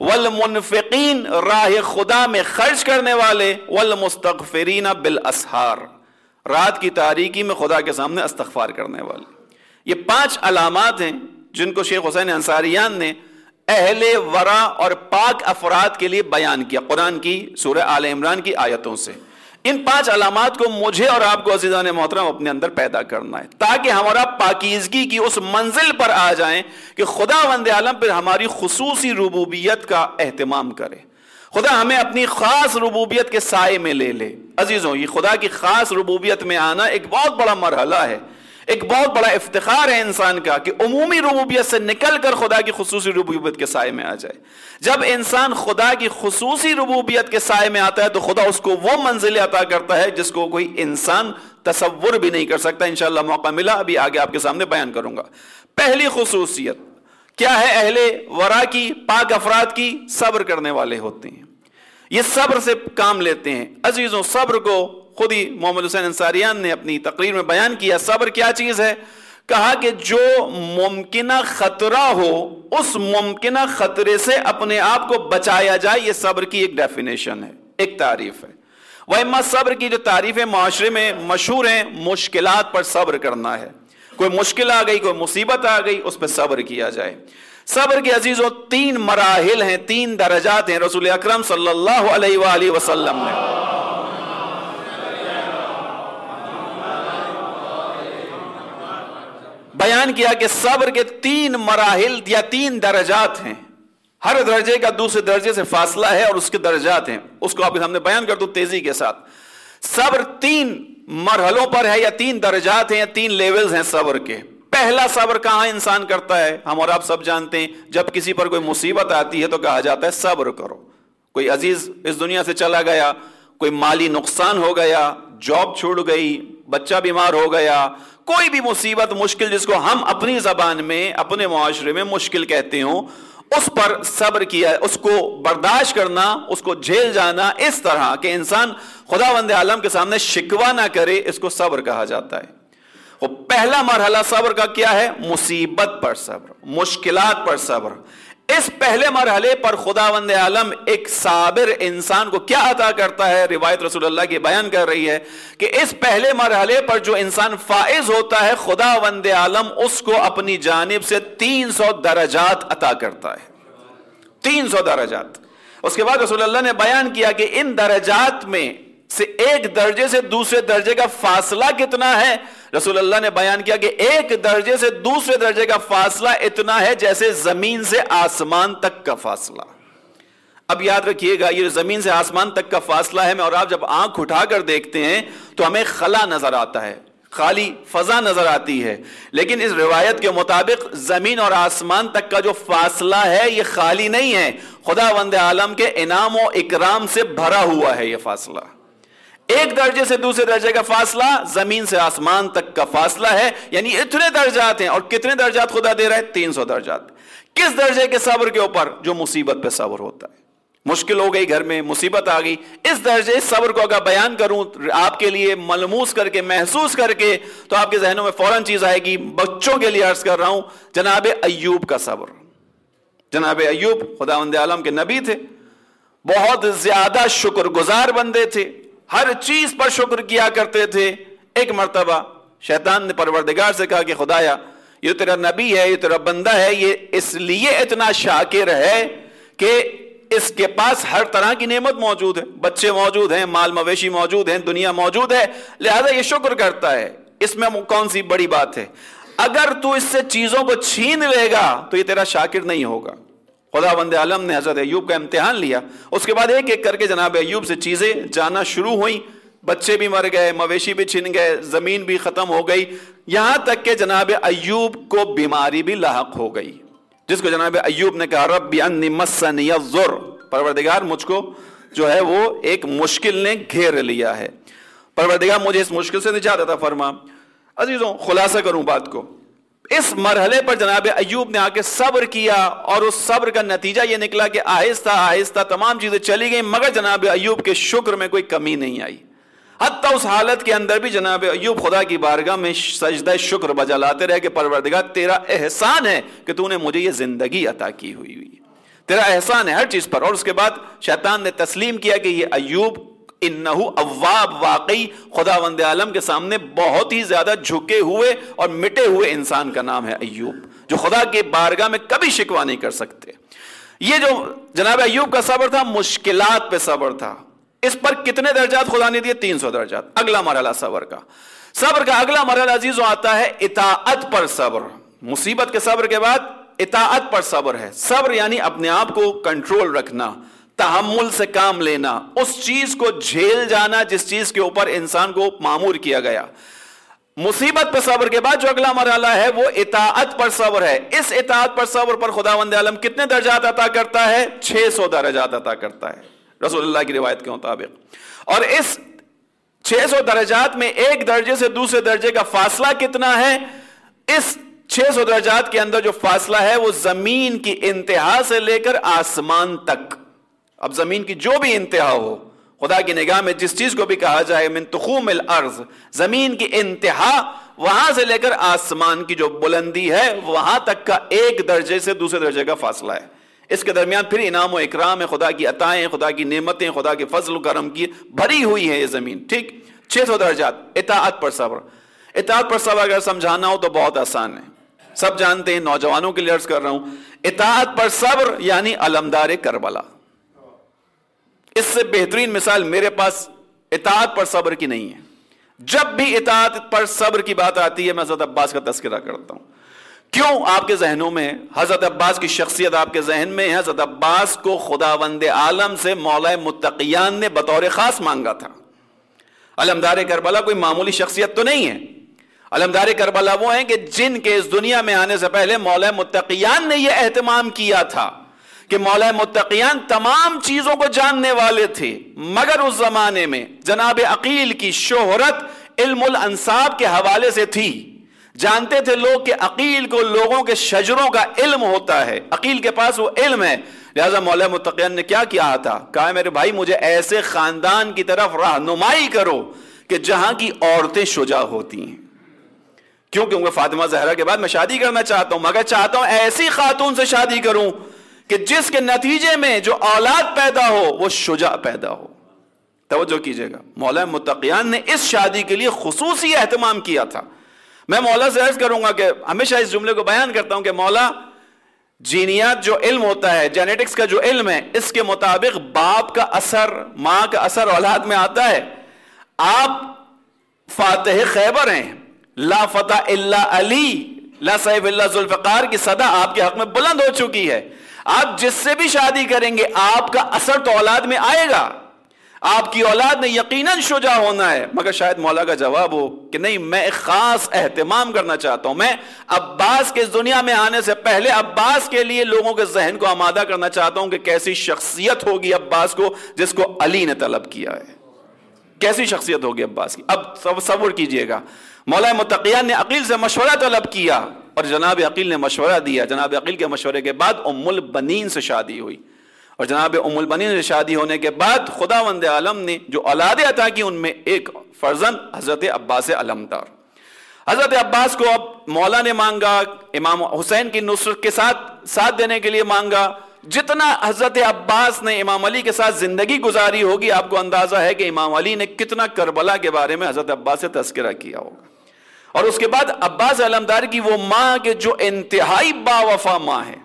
والمنفقین، راہ خدا میں خرچ کرنے والے. والمستغفرین بالاسحار، رات کی تاریکی میں خدا کے سامنے استغفار کرنے والے. یہ پانچ علامات ہیں جن کو شیخ حسین انصاریان نے اہل ورا اور پاک افراد کے لیے بیان کیا قرآن کی سورہ آل عمران کی آیتوں سے. ان پانچ علامات کو مجھے اور آپ کو عزیزان محترم اپنے اندر پیدا کرنا ہے تاکہ ہمارا پاکیزگی کی اس منزل پر آ جائیں کہ خداوند عالم پر ہماری خصوصی ربوبیت کا اہتمام کرے. خدا ہمیں اپنی خاص ربوبیت کے سائے میں لے لے. عزیزوں، یہ خدا کی خاص ربوبیت میں آنا ایک بہت بڑا مرحلہ ہے، ایک بہت بڑا افتخار ہے انسان کا کہ عمومی ربوبیت سے نکل کر خدا کی خصوصی ربوبیت کے سائے میں آ جائے. جب انسان خدا کی خصوصی ربوبیت کے سائے میں آتا ہے تو خدا اس کو وہ منزل عطا کرتا ہے جس کو کوئی انسان تصور بھی نہیں کر سکتا. انشاءاللہ موقع ملا ابھی آگے آپ کے سامنے بیان کروں گا. پہلی خصوصیت کیا ہے اہل ورا کی، پاک افراد کی؟ صبر کرنے والے ہوتے ہیں. یہ صبر سے کام لیتے ہیں. عزیزوں، صبر کو خود ہی محمد حسین انصاریان نے اپنی تقریر میں بیان کیا. صبر کیا چیز ہے؟ کہا کہ جو ممکنہ خطرہ ہو اس ممکنہ خطرے سے اپنے آپ کو بچایا جائے، یہ صبر کی ایک ڈیفینیشن ہے، ایک تعریف ہے. وَإِمَّا صبر کی جو تعریفیں معاشرے میں مشہور ہیں، مشکلات پر صبر کرنا ہے. کوئی مشکل آ گئی، کوئی مصیبت آ گئی، اس پہ صبر کیا جائے. صبر کے عزیزوں تین مراحل ہیں، تین درجات ہیں. رسول اکرم صلی اللہ علیہ وآلہ وسلم نے بیان کیا کہ صبر کے تین مراحل یا تین درجات ہیں. ہر درجے کا دوسرے درجے سے فاصلہ ہے اور اس کے درجات ہیں. اس کو آپ کے سامنے بیان کر دوں تیزی کے ساتھ. صبر تین مرحلوں پر ہے یا تین درجات ہیں یا تین لیولز ہیں صبر کے. پہلا صبر کہاں انسان کرتا ہے؟ ہم اور آپ سب جانتے ہیں، جب کسی پر کوئی مصیبت آتی ہے تو کہا جاتا ہے صبر کرو. کوئی عزیز اس دنیا سے چلا گیا، کوئی مالی نقصان ہو گیا، جاب چھوڑ گئی، بچہ بیمار ہو گیا، کوئی بھی مصیبت مشکل جس کو ہم اپنی زبان میں اپنے معاشرے میں مشکل کہتے ہوں، اس پر صبر کیا، اس کو برداشت کرنا، اس کو جھیل جانا اس طرح کہ انسان خداوند عالم کے سامنے شکوہ نہ کرے، اس کو صبر کہا جاتا ہے. وہ پہلا مرحلہ صبر کا کیا ہے؟ مصیبت پر صبر، مشکلات پر صبر. اس پہلے مرحلے پر خداوند عالم ایک صابر انسان کو کیا عطا کرتا ہے؟ روایت رسول اللہ کی بیان کر رہی ہے کہ اس پہلے مرحلے پر جو انسان فائز ہوتا ہے خداوند عالم اس کو اپنی جانب سے تین سو درجات عطا کرتا ہے. تین سو درجات. اس کے بعد رسول اللہ نے بیان کیا کہ ان درجات میں سے ایک درجے سے دوسرے درجے کا فاصلہ کتنا ہے؟ رسول اللہ نے بیان کیا کہ ایک درجے سے دوسرے درجے کا فاصلہ اتنا ہے جیسے زمین سے آسمان تک کا فاصلہ. اب یاد رکھیے گا یہ زمین سے آسمان تک کا فاصلہ ہے. میں اور آپ جب آنکھ اٹھا کر دیکھتے ہیں تو ہمیں خلا نظر آتا ہے، خالی فضا نظر آتی ہے، لیکن اس روایت کے مطابق زمین اور آسمان تک کا جو فاصلہ ہے یہ خالی نہیں ہے، خداوند عالم کے انعام و اکرام سے بھرا ہوا ہے. یہ فاصلہ ایک درجے سے دوسرے درجے کا فاصلہ زمین سے آسمان تک کا فاصلہ ہے، یعنی اتنے درجات ہیں. اور کتنے درجات خدا دے رہا ہے؟ تین سو درجات. کس درجے کے صبر کے اوپر؟ جو مصیبت پہ صبر ہوتا ہے. مشکل ہو گئی گھر میں، مصیبت آ گئی، اس درجے صبر کو اگر بیان کروں آپ کے لیے ملموس کر کے محسوس کر کے تو آپ کے ذہنوں میں فوراً چیز آئے گی. بچوں کے لیے عرض کر رہا ہوں جناب ایوب کا صبر. جناب ایوب خداوند عالم کے نبی تھے، بہت زیادہ شکر گزار بندے تھے، ہر چیز پر شکر کیا کرتے تھے. ایک مرتبہ شیطان نے پروردگار سے کہا کہ خدایا یہ تیرا نبی ہے, یہ تیرا بندہ ہے, یہ اس لیے اتنا شاکر ہے کہ اس کے پاس ہر طرح کی نعمت موجود ہے, بچے موجود ہیں, مال مویشی موجود ہیں, دنیا موجود ہے, لہذا یہ شکر کرتا ہے, اس میں کون سی بڑی بات ہے. اگر تو اس سے چیزوں کو چھین لے گا تو یہ تیرا شاکر نہیں ہوگا. خداوند عالم نے حضرت ایوب کا امتحان لیا, اس کے بعد ایک ایک کر کے جناب ایوب سے چیزیں جانا شروع ہوئیں, بچے بھی مر گئے, مویشی بھی چھن گئے, زمین بھی ختم ہو گئی, یہاں تک کہ جناب ایوب کو بیماری بھی لاحق ہو گئی, جس کو جناب ایوب نے کہا رب انی مسنی الضر, پروردگار مجھ کو جو ہے وہ ایک مشکل نے گھیر لیا ہے, پروردگار مجھے اس مشکل سے نجات عطا فرما. عزیزوں خلاصہ کروں بات کو, اس مرحلے پر جناب ایوب نے آ کے صبر کیا اور اس صبر کا نتیجہ یہ نکلا کہ آہستہ آہستہ تمام چیزیں چلی گئیں, مگر جناب ایوب کے شکر میں کوئی کمی نہیں آئی. حتیٰ اس حالت کے اندر بھی جناب ایوب خدا کی بارگاہ میں سجدہ شکر بجا لاتے رہے کہ پروردگار تیرا احسان ہے کہ تو نے مجھے یہ زندگی عطا کی ہوئی ہوئی, تیرا احسان ہے ہر چیز پر. اور اس کے بعد شیطان نے تسلیم کیا کہ یہ ایوب انہو اواب, واقعی خداوند عالم کے سامنے بہت ہی زیادہ جھکے ہوئے اور مٹے ہوئے انسان کا نام ہے ایوب, جو خدا کے بارگاہ میں کبھی شکوہ نہیں کر سکتے. یہ جو جناب ایوب کا صبر تھا مشکلات پہ صبر تھا, اس پر کتنے درجات خدا نے دیے؟ تین سو درجات. اگلا مرحلہ صبر کا صبر کا اگلا مرحلہ عزیزوں آتا ہے اطاعت پر صبر. مصیبت کے صبر کے بعد اطاعت پر صبر ہے. صبر یعنی اپنے آپ کو کنٹرول رکھنا, تحمل سے کام لینا, اس چیز کو جھیل جانا جس چیز کے اوپر انسان کو معمور کیا گیا. مصیبت پر صبر کے بعد جو اگلا مرحلہ ہے وہ اطاعت پر صبر ہے. اس اطاعت پر صبر پر خداوند عالم کتنے درجات عطا کرتا ہے؟ چھ سو درجات عطا کرتا ہے رسول اللہ کی روایت کے مطابق. اور اس چھ سو درجات میں ایک درجے سے دوسرے درجے کا فاصلہ کتنا ہے؟ اس چھ سو درجات کے اندر جو فاصلہ ہے وہ زمین کی انتہا سے لے کر آسمان تک. اب زمین کی جو بھی انتہا ہو, خدا کی نگاہ میں جس چیز کو بھی کہا جائے من تخوم الارض, زمین کی انتہا وہاں سے لے کر آسمان کی جو بلندی ہے وہاں تک کا ایک درجے سے دوسرے درجے کا فاصلہ ہے. اس کے درمیان پھر انعام و اکرام ہے, خدا کی عطائیں, خدا کی نعمتیں, خدا کے فضل و کرم کی بھری ہوئی ہے یہ زمین. ٹھیک, چھ سو درجات. اطاعت پر صبر. اطاعت پر صبر اگر سمجھانا ہو تو بہت آسان ہے, سب جانتے ہیں, نوجوانوں کے لیے عرض کر رہا ہوں. اطاعت پر صبر یعنی علمدار کربلا. اس سے بہترین مثال میرے پاس اطاعت پر صبر کی نہیں ہے. جب بھی اطاعت پر صبر کی بات آتی ہے میں حضرت عباس کا تذکرہ کرتا ہوں. کیوں؟ آپ کے ذہنوں میں حضرت عباس کی شخصیت آپ کے ذہن میں ہے. حضرت عباس کو خداوند عالم سے مولا متقیان نے بطور خاص مانگا تھا. علمدار کربلا کوئی معمولی شخصیت تو نہیں ہے. علمدار کربلا وہ ہیں کہ جن کے اس دنیا میں آنے سے پہلے مولا متقیان نے یہ اہتمام کیا تھا کہ مولا متقیان تمام چیزوں کو جاننے والے تھے, مگر اس زمانے میں جناب عقیل کی شہرت علم الانساب کے حوالے سے تھی. جانتے تھے لوگ کہ عقیل کو لوگوں کے شجروں کا علم ہوتا ہے, عقیل کے پاس وہ علم ہے. لہذا مولا متقیان نے کیا کیا تھا؟ کہا میرے بھائی مجھے ایسے خاندان کی طرف رہنمائی کرو کہ جہاں کی عورتیں شجاع ہوتی ہیں. کیوں؟ کیونکہ فاطمہ زہرا کے بعد میں شادی کرنا چاہتا ہوں, مگر چاہتا ہوں ایسی خاتون سے شادی کروں کہ جس کے نتیجے میں جو اولاد پیدا ہو وہ شجاع پیدا ہو. توجہ کیجئے گا, مولا متقیان نے اس شادی کے لیے خصوصی اہتمام کیا تھا. میں مولا سے عرض کروں گا کہ ہمیشہ اس جملے کو بیان کرتا ہوں کہ مولا جینیات جو علم ہوتا ہے, جینیٹکس کا جو علم ہے, اس کے مطابق باپ کا اثر, ماں کا اثر اولاد میں آتا ہے. آپ فاتح خیبر ہیں, لا فتح الا علی لا سیف الا ذوالفقار کی صدا آپ کے حق میں بلند ہو چکی ہے. آپ جس سے بھی شادی کریں گے آپ کا اثر تو اولاد میں آئے گا, آپ کی اولاد نے یقیناً شجاع ہونا ہے. مگر شاید مولا کا جواب ہو کہ نہیں, میں ایک خاص اہتمام کرنا چاہتا ہوں. میں عباس کے اس دنیا میں آنے سے پہلے عباس کے لیے لوگوں کے ذہن کو آمادہ کرنا چاہتا ہوں کہ کیسی شخصیت ہوگی عباس کو جس کو علی نے طلب کیا ہے. کیسی شخصیت ہوگی عباس کی. اب تصور کیجئے گا, مولا متقیان نے عقیل سے مشورہ طلب کیا اور جناب عقیل نے مشورہ دیا. جناب عقیل کے مشورے کے بعد ام البنین سے شادی ہوئی, اور جناب ام البنین سے شادی ہونے کے بعد خداوند عالم نے جو اولادیں عطا کی ان میں ایک فرزند حضرت عباس علمدار. حضرت عباس کو اب مولا نے مانگا, امام حسین کی نصرت کے ساتھ ساتھ دینے کے لیے مانگا. جتنا حضرت عباس نے امام علی کے ساتھ زندگی گزاری ہوگی آپ کو اندازہ ہے کہ امام علی نے کتنا کربلا کے بارے میں حضرت عباس سے تذکرہ کیا ہوگا. اور اس کے بعد عباس علمدار کی وہ ماں کہ جو انتہائی با وفا ماں ہے،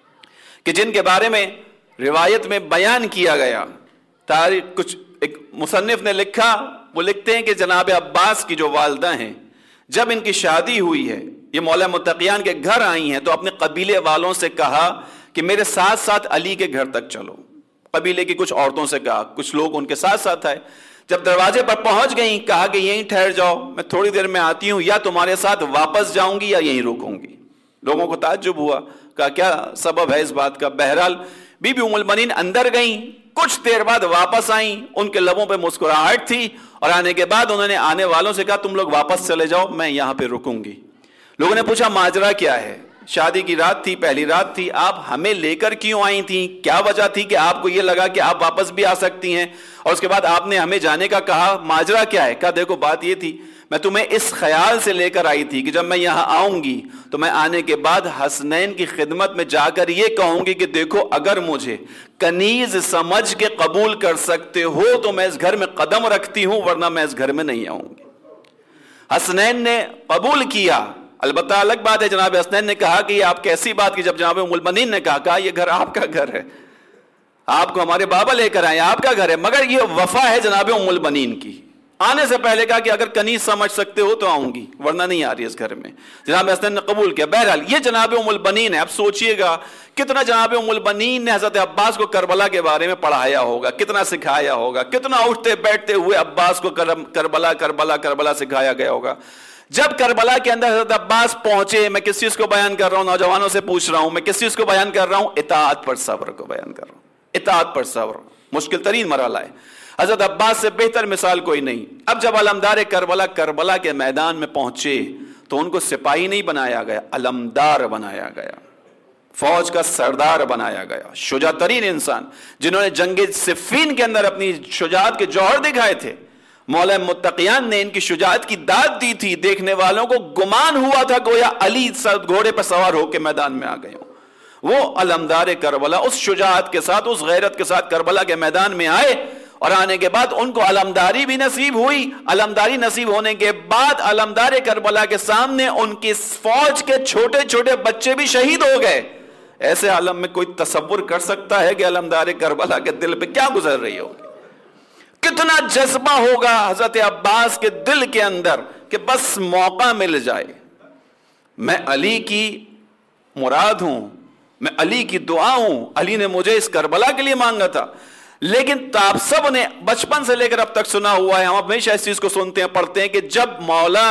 کہ جن کے بارے میں روایت میں بیان کیا گیا، تاریخ کچھ ایک مصنف نے لکھا، وہ لکھتے ہیں کہ جناب عباس کی جو والدہ ہیں، جب ان کی شادی ہوئی ہے، یہ مولا متقیان کے گھر آئی ہیں، تو اپنے قبیلے والوں سے کہا کہ میرے ساتھ ساتھ علی کے گھر تک چلو۔ قبیلے کی کچھ عورتوں سے کہا، کچھ لوگ ان کے ساتھ ساتھ آئے۔ جب دروازے پر پہنچ گئیں، کہا کہ یہیں ٹھہر جاؤ، میں تھوڑی دیر میں آتی ہوں، یا تمہارے ساتھ واپس جاؤں گی یا یہیں رکوں گی۔ لوگوں کو تعجب ہوا، کہا کیا سبب ہے اس بات کا؟ بہرحال بی بی ام المؤمنین اندر گئیں، کچھ دیر بعد واپس آئیں، ان کے لبوں پہ مسکراہٹ تھی، اور آنے کے بعد انہوں نے آنے والوں سے کہا تم لوگ واپس چلے جاؤ، میں یہاں پہ رکوں گی۔ لوگوں نے پوچھا ماجرا کیا ہے؟ شادی کی رات تھی، پہلی رات تھی، آپ ہمیں لے کر کیوں آئی تھیں؟ کیا وجہ تھی کہ آپ کو یہ لگا کہ آپ واپس بھی آ سکتی ہیں، اور اس کے بعد آپ نے ہمیں جانے کا کہا؟ ماجرا کیا ہے؟ کہا دیکھو بات یہ تھی، میں تمہیں اس خیال سے لے کر آئی تھی کہ جب میں یہاں آؤں گی تو میں آنے کے بعد حسنین کی خدمت میں جا کر یہ کہوں گی کہ دیکھو اگر مجھے کنیز سمجھ کے قبول کر سکتے ہو تو میں اس گھر میں قدم رکھتی ہوں، ورنہ میں اس گھر میں نہیں آؤں گی۔ حسنین نے قبول کیا۔ البتہ الگ بات ہے، جناب حسنین نے کہا کہ یہ آپ کیسی بات کی؟ جب جناب ام المؤمنین نے کہا کہا یہ گھر آپ کا گھر ہے، آپ کو ہمارے بابا لے کر آئے، آپ کا گھر ہے، مگر یہ وفا ہے جناب ام المؤمنین کی۔ آنے سے پہلے کہا کہ اگر کنیز سمجھ سکتے ہو تو آؤں گی، ورنہ نہیں آ رہی اس گھر میں۔ جناب حسنین نے قبول کیا۔ بہرحال یہ جناب ام المؤمنین ہے۔ اب سوچئے گا کتنا جناب ام المؤمنین نے حضرت عباس کو کربلا کے بارے میں پڑھایا ہوگا، کتنا سکھایا ہوگا، کتنا اٹھتے بیٹھتے ہوئے عباس کو کربلا کربلا کربلا سکھایا گیا ہوگا۔ جب کربلا کے اندر حضرت عباس پہنچے، میں کس چیز کو بیان کر رہا ہوں؟ نوجوانوں سے پوچھ رہا ہوں، میں کس چیز کو بیان کر رہا ہوں؟ اطاعت پر صبر کو بیان کر رہا ہوں۔ اطاعت پر صبر مشکل ترین مرحلہ ہے، حضرت عباس سے بہتر مثال کوئی نہیں۔ اب جب علمدار کربلا کربلا کے میدان میں پہنچے تو ان کو سپاہی نہیں بنایا گیا، علمدار بنایا گیا، فوج کا سردار بنایا گیا، شجاع ترین انسان جنہوں نے جنگ صفین کے اندر اپنی شجاعت کے جوہر دکھائے تھے۔ مولا متقیان نے ان کی شجاعت کی داد دی تھی، دیکھنے والوں کو گمان ہوا تھا گویا علی گھوڑے پر سوار ہو کے میدان میں آ گئے ہوں۔ وہ علمدار کربلا اس شجاعت کے ساتھ، اس غیرت کے ساتھ کربلا کے میدان میں آئے، اور آنے کے بعد ان کو علمداری بھی نصیب ہوئی۔ علمداری نصیب ہونے کے بعد علمدار کربلا کے سامنے ان کی فوج کے چھوٹے چھوٹے بچے بھی شہید ہو گئے۔ ایسے عالم میں کوئی تصور کر سکتا ہے کہ علمدار کربلا کے دل پہ کیا گزر رہی ہوگی؟ کتنا جذبہ ہوگا حضرت عباس کے دل کے اندر کہ بس موقع مل جائے، میں علی کی مراد ہوں، میں علی کی دعا ہوں، علی نے مجھے اس کربلا کے لیے مانگا تھا۔ لیکن آپ سب نے بچپن سے لے کر اب تک سنا ہوا ہے، ہم ہمیشہ اس چیز کو سنتے ہیں، پڑھتے ہیں کہ جب مولا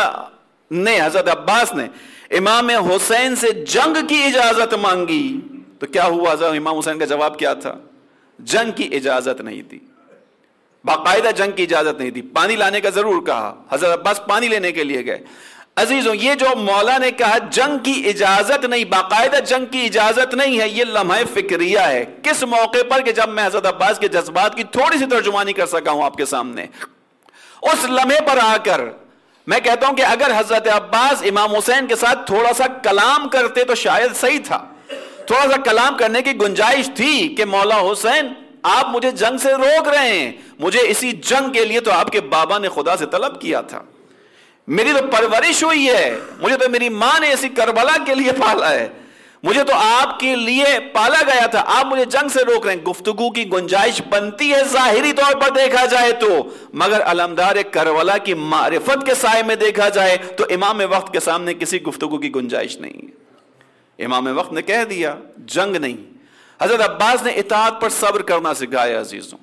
نے حضرت عباس نے امام حسین سے جنگ کی اجازت مانگی تو کیا ہوا؟ حضرت امام حسین کا جواب کیا تھا؟ جنگ کی اجازت نہیں تھی، باقاعدہ جنگ کی اجازت نہیں تھی۔ پانی لانے کا ضرور کہا، حضرت عباس پانی لینے کے لیے گئے۔ عزیزوں، یہ جو مولا نے کہا جنگ کی اجازت نہیں، باقاعدہ جنگ کی اجازت نہیں ہے، یہ لمحہ فکریہ ہے۔ کس موقع پر؟ کہ جب میں حضرت عباس کے جذبات کی تھوڑی سی ترجمانی کر سکا ہوں آپ کے سامنے، اس لمحے پر آ کر میں کہتا ہوں کہ اگر حضرت عباس امام حسین کے ساتھ تھوڑا سا کلام کرتے تو شاید صحیح تھا، تھوڑا سا کلام کرنے کی گنجائش تھی کہ مولا حسین آپ مجھے جنگ سے روک رہے ہیں، مجھے اسی جنگ کے لیے تو آپ کے بابا نے خدا سے طلب کیا تھا، میری تو پرورش ہوئی ہے، مجھے تو میری ماں نے اسی کربلا کے لیے پالا ہے، مجھے تو آپ کے لیے پالا گیا تھا، آپ مجھے جنگ سے روک رہے ہیں۔ گفتگو کی گنجائش بنتی ہے ظاہری طور پر دیکھا جائے تو، مگر علمدار کربلا کی معرفت کے سائے میں دیکھا جائے تو امام وقت کے سامنے کسی گفتگو کی گنجائش نہیں ہے۔ امام وقت نے کہہ دیا جنگ نہیں۔ حضرت عباس نے اطاعت پر صبر کرنا سکھایا۔ عزیزوں،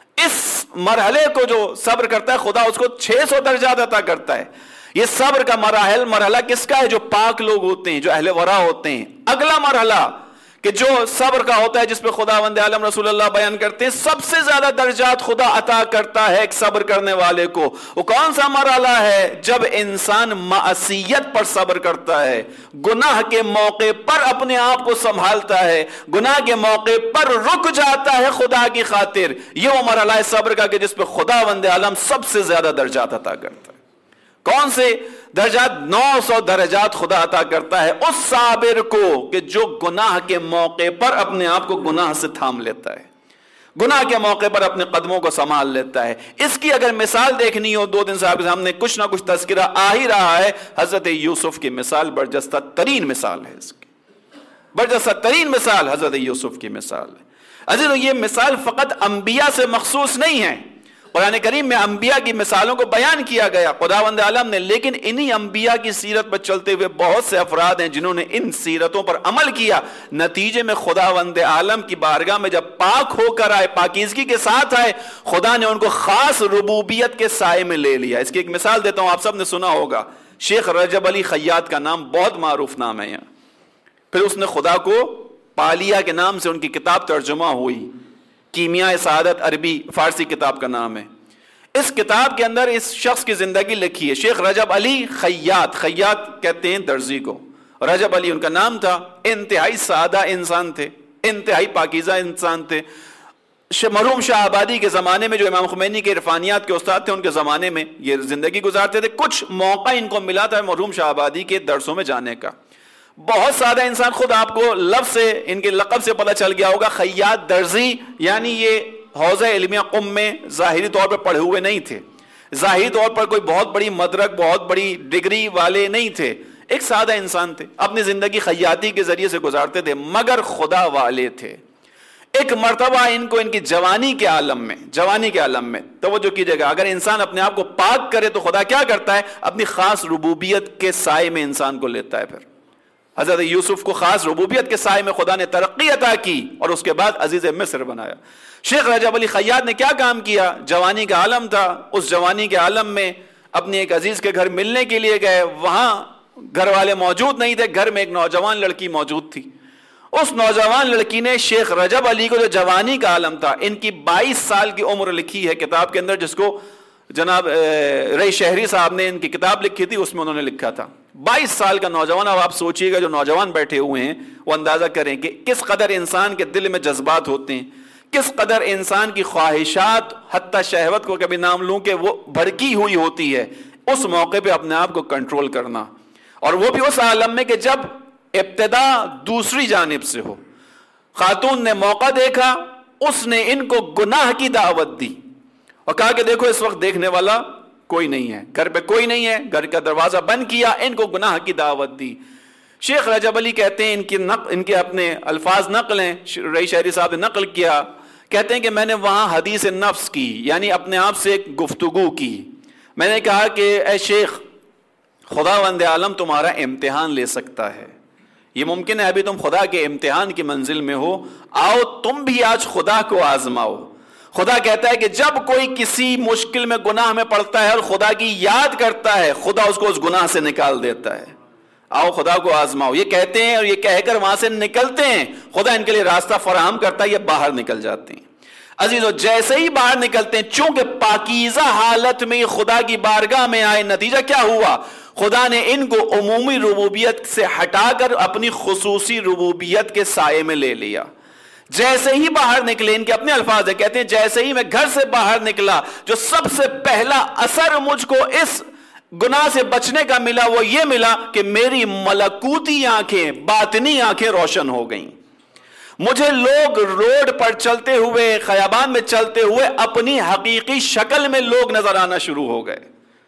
اس مرحلے کو جو صبر کرتا ہے خدا اس کو چھ سو درجات عطا کرتا ہے۔ یہ صبر کا مراحل مرحلہ کس کا ہے؟ جو پاک لوگ ہوتے ہیں، جو اہل ورع ہوتے ہیں۔ اگلا مرحلہ کہ جو صبر کا ہوتا ہے، جس پہ خداوند عالم رسول اللہ بیان کرتے ہیں سب سے زیادہ درجات خدا عطا کرتا ہے ایک صبر کرنے والے کو۔ وہ کون سا مرحلہ ہے؟ جب انسان معصیت پر صبر کرتا ہے، گناہ کے موقع پر اپنے آپ کو سنبھالتا ہے، گناہ کے موقع پر رک جاتا ہے خدا کی خاطر۔ یہ وہ مرحلہ ہے صبر کا کہ جس پہ خداوند عالم سب سے زیادہ درجات عطا کرتا ہے۔ کون سے درجات؟ نو سو درجات خدا عطا کرتا ہے اس صابر کو کہ جو گناہ کے موقع پر اپنے آپ کو گناہ سے تھام لیتا ہے، گناہ کے موقع پر اپنے قدموں کو سنبھال لیتا ہے. اس کی اگر مثال دیکھنی ہو، دو دن سے آپ کے سامنے کچھ نہ کچھ تذکرہ آ ہی رہا ہے. حضرت یوسف کی مثال برجستہ ترین مثال ہے، اس کی برجستہ ترین مثال حضرت یوسف کی مثال ہے. عزیزو، یہ مثال فقط انبیاء سے مخصوص نہیں ہے. قرآن کریم میں انبیاء کی مثالوں کو بیان کیا گیا خداوند عالم نے، لیکن انہی انبیاء کی سیرت پر چلتے ہوئے بہت سے افراد ہیں جنہوں نے ان سیرتوں پر عمل کیا. نتیجے میں خداوند عالم کی بارگاہ میں جب پاک ہو کر آئے، پاکیزگی کے ساتھ آئے، خدا نے ان کو خاص ربوبیت کے سائے میں لے لیا. اس کی ایک مثال دیتا ہوں، آپ سب نے سنا ہوگا، شیخ رجب علی خیاط کا نام بہت معروف نام ہے یہاں. پھر اس نے خدا کو پالیا کے نام سے ان کی کتاب ترجمہ ہوئی، کیمیائے سعادت، عربی فارسی کتاب کا نام ہے. اس کتاب کے اندر اس شخص کی زندگی لکھی ہے. شیخ رجب علی خیاط، خیاط کہتے ہیں درزی کو، رجب علی ان کا نام تھا. انتہائی سادہ انسان تھے، انتہائی پاکیزہ انسان تھے. مرحوم شاہ آبادی کے زمانے میں جو امام خمینی کے عرفانیات کے استاد تھے، ان کے زمانے میں یہ زندگی گزارتے تھے. کچھ موقع ان کو ملا تھا مرحوم شاہ آبادی کے درسوں میں جانے کا. بہت سادہ انسان، خود آپ کو لفظ سے ان کے لقب سے پتہ چل گیا ہوگا، خیاط درزی، یعنی یہ حوزہ علمیہ قم میں ظاہری طور پر پڑھے ہوئے نہیں تھے، ظاہری طور پر کوئی بہت بڑی مدرک، بہت بڑی ڈگری والے نہیں تھے. ایک سادہ انسان تھے، اپنی زندگی خیاطی کے ذریعے سے گزارتے تھے، مگر خدا والے تھے. ایک مرتبہ ان کو ان کی جوانی کے عالم میں جوانی کے عالم میں توجہ کیجئے گا، اگر انسان اپنے آپ کو پاک کرے تو خدا کیا کرتا ہے؟ اپنی خاص ربوبیت کے سائے میں انسان کو لیتا ہے. پھر حضرت یوسف کو خاص ربوبیت کے سائے میں خدا نے ترقی عطا کی اور اس کے بعد عزیز مصر بنایا. شیخ رجب علی خیاط نے کیا کام کیا؟ جوانی کا عالم تھا، اس جوانی کے عالم میں اپنے ایک عزیز کے گھر ملنے کے لیے گئے. وہاں گھر والے موجود نہیں تھے، گھر میں ایک نوجوان لڑکی موجود تھی. اس نوجوان لڑکی نے شیخ رجب علی کو، جو جوانی کا عالم تھا، ان کی بائیس سال کی عمر لکھی ہے کتاب کے اندر، جس کو جناب رئی شہری صاحب نے ان کی کتاب لکھی تھی، اس میں انہوں نے لکھا تھا بائیس سال کا نوجوان. اب آپ سوچئے گا جو نوجوان بیٹھے ہوئے ہیں وہ اندازہ کریں کہ کس قدر انسان کے دل میں جذبات ہوتے ہیں، کس قدر انسان کی خواہشات، حتیٰ شہوت کو کبھی نام لوں کہ وہ بھڑکی ہوئی ہوتی ہے. اس موقع پہ اپنے آپ کو کنٹرول کرنا، اور وہ بھی اس عالم میں کہ جب ابتدا دوسری جانب سے ہو. خاتون نے موقع دیکھا، اس نے ان کو گناہ کی دعوت دی اور کہا کہ دیکھو اس وقت دیکھنے والا کوئی نہیں ہے، گھر پہ کوئی نہیں ہے، گھر کا دروازہ بند کیا، ان کو گناہ کی دعوت دی. شیخ رجب علی کہتے ہیں، ان کی نقل ان کے اپنے الفاظ نقل ہیں، رئی شہری صاحب نے نقل کیا، کہتے ہیں کہ میں نے وہاں حدیث نفس کی، یعنی اپنے آپ سے ایک گفتگو کی. میں نے کہا کہ اے شیخ، خداوند عالم تمہارا امتحان لے سکتا ہے، یہ ممکن ہے ابھی تم خدا کے امتحان کی منزل میں ہو، آؤ تم بھی آج خدا کو آزماؤ. خدا کہتا ہے کہ جب کوئی کسی مشکل میں گناہ میں پڑتا ہے اور خدا کی یاد کرتا ہے، خدا اس کو اس گناہ سے نکال دیتا ہے. آؤ خدا کو آزماؤ، یہ کہتے ہیں اور یہ کہہ کر وہاں سے نکلتے ہیں. خدا ان کے لیے راستہ فراہم کرتا ہے، یہ باہر نکل جاتے ہیں. عزیزو، جیسے ہی باہر نکلتے ہیں، چونکہ پاکیزہ حالت میں خدا کی بارگاہ میں آئے، نتیجہ کیا ہوا؟ خدا نے ان کو عمومی ربوبیت سے ہٹا کر اپنی خصوصی ربوبیت کے سائے میں لے لیا. جیسے ہی باہر نکلے، ان کے اپنے الفاظ ہیں، کہتے ہیں جیسے ہی میں گھر سے باہر نکلا، جو سب سے پہلا اثر مجھ کو اس گناہ سے بچنے کا ملا وہ یہ ملا کہ میری ملکوتی آنکھیں، باطنی آنکھیں روشن ہو گئیں. مجھے لوگ روڈ پر چلتے ہوئے، خیابان میں چلتے ہوئے اپنی حقیقی شکل میں لوگ نظر آنا شروع ہو گئے،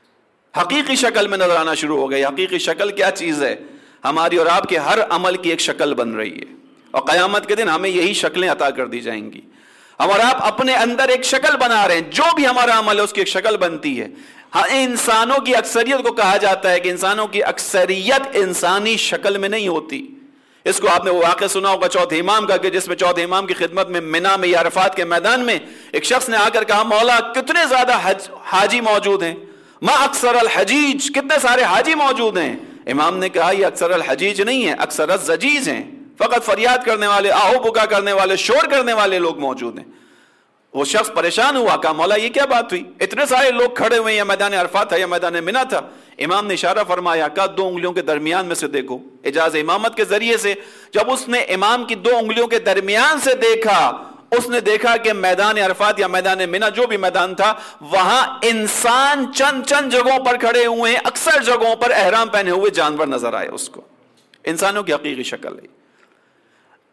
حقیقی شکل میں نظر آنا شروع ہو گئے. حقیقی شکل کیا چیز ہے؟ ہماری اور آپ کے ہر عمل کی ایک شکل بن رہی ہے، اور قیامت کے دن ہمیں یہی شکلیں عطا کر دی جائیں گی. ہم اور آپ اپنے اندر ایک شکل بنا رہے ہیں، جو بھی ہمارا عمل ہے اس کی ایک شکل بنتی ہے. ہاں، انسانوں کی اکثریت کو کہا جاتا ہے کہ انسانوں کی اکثریت انسانی شکل میں نہیں ہوتی. اس کو آپ نے وہ واقعہ سنا ہوگا چوتھے امام کا، کہ جس میں چوتھے امام کی خدمت میں منا میں یا عرفات کے میدان میں ایک شخص نے آ کر کہا، مولا کتنے زیادہ حج حاجی موجود ہیں، ما اکثر الحجیج، کتنے سارے حاجی موجود ہیں. امام نے کہا یہ اکثر الحجیج نہیں ہے، اکثر الزجیج ہیں، فقط فریاد کرنے والے، آہو بکا کرنے والے، شور کرنے والے لوگ موجود ہیں. وہ شخص پریشان ہوا، کہا مولا یہ کیا بات ہوئی، اتنے سارے لوگ کھڑے ہوئے ہیں، یا میدان عرفات تھا یا میدان منا تھا. امام نے اشارہ فرمایا، کہا دو انگلیوں کے درمیان میں سے دیکھو. اجاز امامت کے ذریعے سے جب اس نے امام کی دو انگلیوں کے درمیان سے دیکھا، اس نے دیکھا کہ میدان عرفات یا میدان منا جو بھی میدان تھا، وہاں انسان چند چند جگہوں پر کھڑے ہوئے ہیں، اکثر جگہوں پر احرام پہنے ہوئے جانور نظر آئے. اس کو انسانوں کی حقیقی شکل ہے.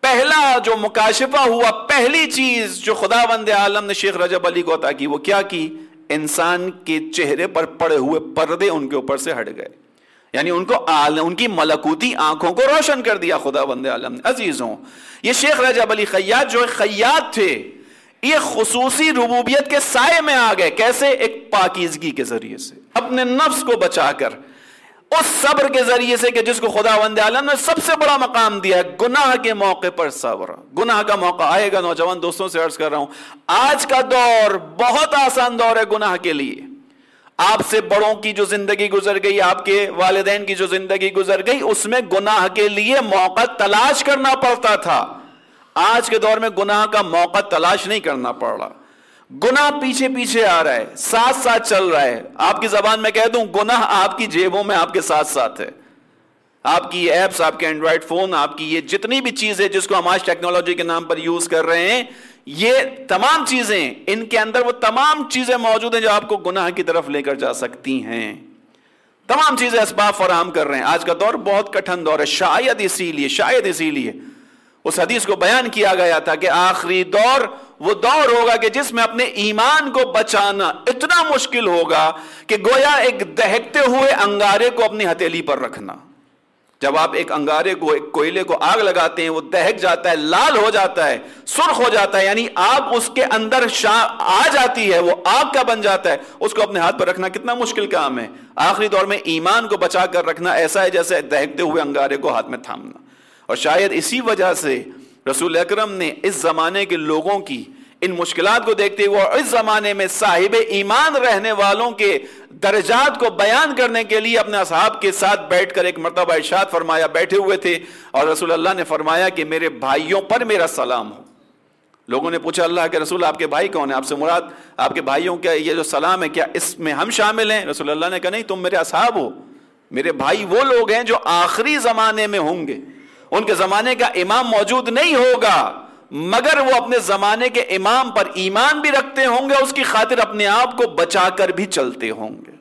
پہلا جو مکاشفہ ہوا، پہلی چیز جو خداوند عالم نے شیخ رجب علی کو عطا کی، وہ کیا کی؟ انسان کے چہرے پر پڑے ہوئے پردے ان کے اوپر سے ہٹ گئے، یعنی ان کو ان کی ملکوتی آنکھوں کو روشن کر دیا خداوند عالم نے۔ عزیزوں، یہ شیخ رجب علی خیاط جو خیاط تھے، یہ خصوصی ربوبیت کے سائے میں آ گئے۔ کیسے؟ ایک پاکیزگی کے ذریعے سے، اپنے نفس کو بچا کر، اس صبر کے ذریعے سے کہ جس کو خداوند عالم نے سب سے بڑا مقام دیا ہے، گناہ کے موقع پر صبر۔ گناہ کا موقع آئے گا، نوجوان دوستوں سے عرض کر رہا ہوں، آج کا دور بہت آسان دور ہے گناہ کے لیے۔ آپ سے بڑوں کی جو زندگی گزر گئی، آپ کے والدین کی جو زندگی گزر گئی، اس میں گناہ کے لیے موقع تلاش کرنا پڑتا تھا۔ آج کے دور میں گناہ کا موقع تلاش نہیں کرنا پڑ رہا، گناہ پیچھے پیچھے آ رہا ہے، ساتھ ساتھ چل رہا ہے۔ آپ کی زبان میں کہہ دوں، گناہ آپ کی جیبوں میں آپ کے ساتھ ساتھ ہے۔ آپ کی یہ ایپس، آپ کے اینڈرائڈ فون، آپ کی یہ جتنی بھی چیزیں جس کو ہم آج ٹیکنالوجی کے نام پر یوز کر رہے ہیں، یہ تمام چیزیں، ان کے اندر وہ تمام چیزیں موجود ہیں جو آپ کو گناہ کی طرف لے کر جا سکتی ہیں۔ تمام چیزیں اسباب فراہم کر رہے ہیں۔ آج کا دور بہت کٹھن دور ہے، شاید اسی لیے شاید اسی لیے اس حدیث کو بیان کیا گیا تھا کہ آخری دور وہ دور ہوگا کہ جس میں اپنے ایمان کو بچانا اتنا مشکل ہوگا کہ گویا ایک دہکتے ہوئے انگارے کو اپنی ہتھیلی پر رکھنا۔ جب آپ ایک انگارے کو، ایک کوئلے کو آگ لگاتے ہیں، وہ دہک جاتا ہے، لال ہو جاتا ہے، سرخ ہو جاتا ہے، یعنی آگ اس کے اندر آ جاتی ہے، وہ آگ کا بن جاتا ہے، اس کو اپنے ہاتھ پر رکھنا کتنا مشکل کام ہے۔ آخری دور میں ایمان کو بچا کر رکھنا ایسا ہے جیسے دہکتے ہوئے انگارے کو ہاتھ میں تھامنا۔ اور شاید اسی وجہ سے رسول اکرم نے اس زمانے کے لوگوں کی ان مشکلات کو دیکھتے ہوئے اور اس زمانے میں صاحب ایمان رہنے والوں کے درجات کو بیان کرنے کے لیے اپنے اصحاب کے ساتھ بیٹھ کر ایک مرتبہ ارشاد فرمایا، بیٹھے ہوئے تھے اور رسول اللہ نے فرمایا کہ میرے بھائیوں پر میرا سلام ہو۔ لوگوں نے پوچھا، اللہ کے رسول آپ کے بھائی کون ہیں؟ آپ سے مراد آپ کے بھائیوں کا یہ جو سلام ہے کیا اس میں ہم شامل ہیں؟ رسول اللہ نے کہا نہیں، تم میرے اصحاب ہو، میرے بھائی وہ لوگ ہیں جو آخری زمانے میں ہوں گے۔ ان کے زمانے کا امام موجود نہیں ہوگا، مگر وہ اپنے زمانے کے امام پر ایمان بھی رکھتے ہوں گے، اس کی خاطر اپنے آپ کو بچا کر بھی چلتے ہوں گے،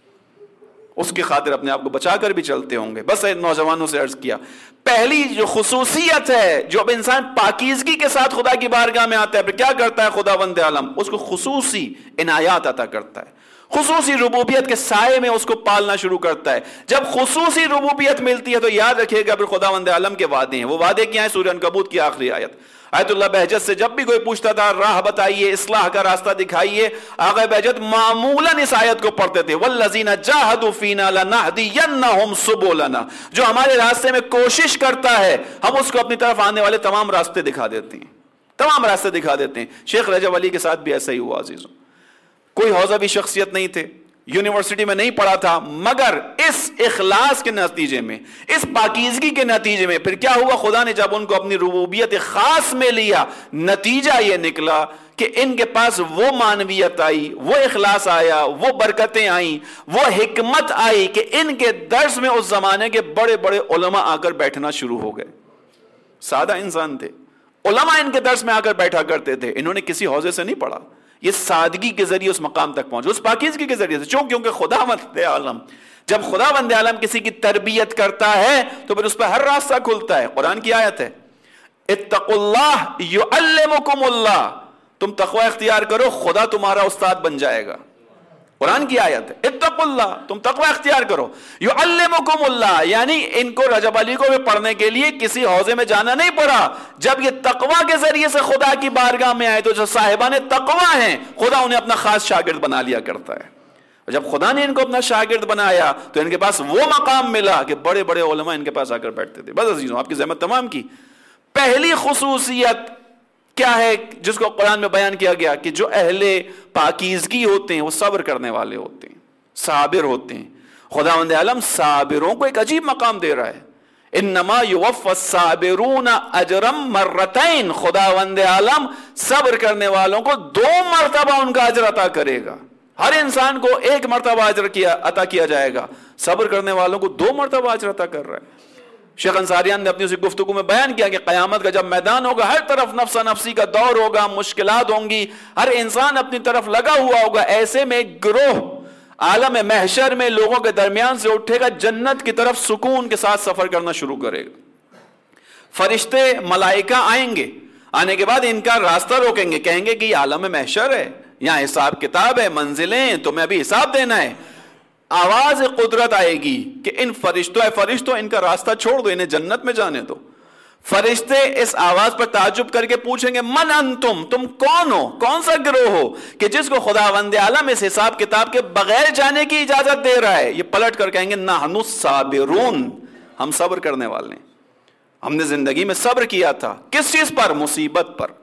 اس کی خاطر اپنے آپ کو بچا کر بھی چلتے ہوں گے۔ بس نوجوانوں سے عرض کیا، پہلی جو خصوصیت ہے، جو اب انسان پاکیزگی کے ساتھ خدا کی بارگاہ میں آتا ہے، پھر کیا کرتا ہے خداوند عالم؟ اس کو خصوصی عنایات عطا کرتا ہے، خصوصی ربوبیت کے سائے میں اس کو پالنا شروع کرتا ہے۔ جب خصوصی ربوبیت ملتی ہے تو یاد رکھیے گا پھر خداوند عالم کے وعدے ہیں۔ وہ وعدے کیا ہیں؟ سورہ عنکبوت کی آخری آیت، آیت اللہ بہجت سے جب بھی کوئی پوچھتا تھا راہ بتائیے، اصلاح کا راستہ دکھائیے، آقا بہجت معمولاً اس آیت کو پڑھتے تھے، والذین جاہدوا فینا لنہدینہم سبلنا، جو ہمارے راستے میں کوشش کرتا ہے ہم اس کو اپنی طرف آنے والے تمام راستے دکھا دیتے ہیں، تمام راستے دکھا دیتے ہیں۔ شیخ رجب علی کے ساتھ بھی ایسا ہی ہوا عزیزوں، کوئی حوزہ بھی شخصیت نہیں تھے، یونیورسٹی میں نہیں پڑھا تھا، مگر اس اخلاص کے نتیجے میں، اس پاکیزگی کے نتیجے میں پھر کیا ہوا؟ خدا نے جب ان کو اپنی ربوبیت خاص میں لیا، نتیجہ یہ نکلا کہ ان کے پاس وہ معنویت آئی، وہ اخلاص آیا، وہ برکتیں آئیں، وہ حکمت آئی کہ ان کے درس میں اس زمانے کے بڑے بڑے علماء آ کر بیٹھنا شروع ہو گئے۔ سادہ انسان تھے، علماء ان کے درس میں آ کر بیٹھا کرتے تھے، انہوں نے کسی حوزے سے نہیں پڑھا، یہ سادگی کے ذریعے اس مقام تک پہنچے، اس پاکیزگی کے ذریعے سے۔ چوں کیونکہ خداوند عالم، جب خداوند عالم کسی کی تربیت کرتا ہے تو پھر اس پہ ہر راستہ کھلتا ہے۔ قرآن کی آیت ہے، اتقوا اللہ یعلمکم اللہ، تم تقوی اختیار کرو، خدا تمہارا استاد بن جائے گا۔ قرآن کی آیت ہے، اتقوا اللہ، تم تقوی اختیار کرو، یعلمکم اللہ، یعنی ان کو رجب علی کو بھی پڑھنے کے لیے کسی حوزے میں جانا نہیں پڑا۔ جب یہ تقوی کے ذریعے سے خدا کی بارگاہ میں آئے تو جو صاحبان تقوی ہیں، خدا انہیں اپنا خاص شاگرد بنا لیا کرتا ہے۔ اور جب خدا نے ان کو اپنا شاگرد بنایا تو ان کے پاس وہ مقام ملا کہ بڑے بڑے علماء ان کے پاس آ کر بیٹھتے تھے۔ بس عزیزوں، آپ کی زحمت تمام کی پہلی خصوصیت کیا ہے جس کو قرآن میں بیان کیا گیا کہ جو اہل پاکیزگی ہوتے ہیں وہ صبر کرنے والے ہوتے ہیں، صابر ہوتے ہیں۔ خداوند عالم صابروں کو ایک عجیب مقام دے رہا ہے، انما یوفی الصابرون اجرا مرتین، خداوند عالم صبر کرنے والوں کو دو مرتبہ ان کا اجر عطا کرے گا۔ ہر انسان کو ایک مرتبہ اجر کیا عطا کیا جائے گا، صبر کرنے والوں کو دو مرتبہ اجر عطا کر رہا ہے۔ شیخ انصاریان نے اپنی اسی گفتگو میں بیان کیا کہ قیامت کا جب میدان ہوگا، ہر طرف نفسا نفسی کا دور ہوگا، مشکلات ہوں گی، ہر انسان اپنی طرف لگا ہوا ہوگا، ایسے میں ایک گروہ عالم محشر میں لوگوں کے درمیان سے اٹھے گا، جنت کی طرف سکون کے ساتھ سفر کرنا شروع کرے گا۔ فرشتے ملائکہ آئیں گے, آنے کے بعد ان کا راستہ روکیں گے, کہیں گے کہ یہ عالم محشر ہے, یہاں حساب کتاب ہے, منزلیں, تمہیں ابھی حساب دینا ہے. آواز قدرت آئے گی کہ ان فرشتوں, اے فرشتوں ان کا راستہ چھوڑ دو, انہیں جنت میں جانے دو. فرشتے اس آواز پر تعجب کر کے پوچھیں گے من انتم, تم کون ہو, کون سا گروہ ہو کہ جس کو خداوند عالم اس حساب کتاب کے بغیر جانے کی اجازت دے رہا ہے. یہ پلٹ کر کہیں گے نحن الصابرون, ہم صبر کرنے والے ہیں, ہم نے زندگی میں صبر کیا تھا. کس چیز پر؟ مصیبت پر,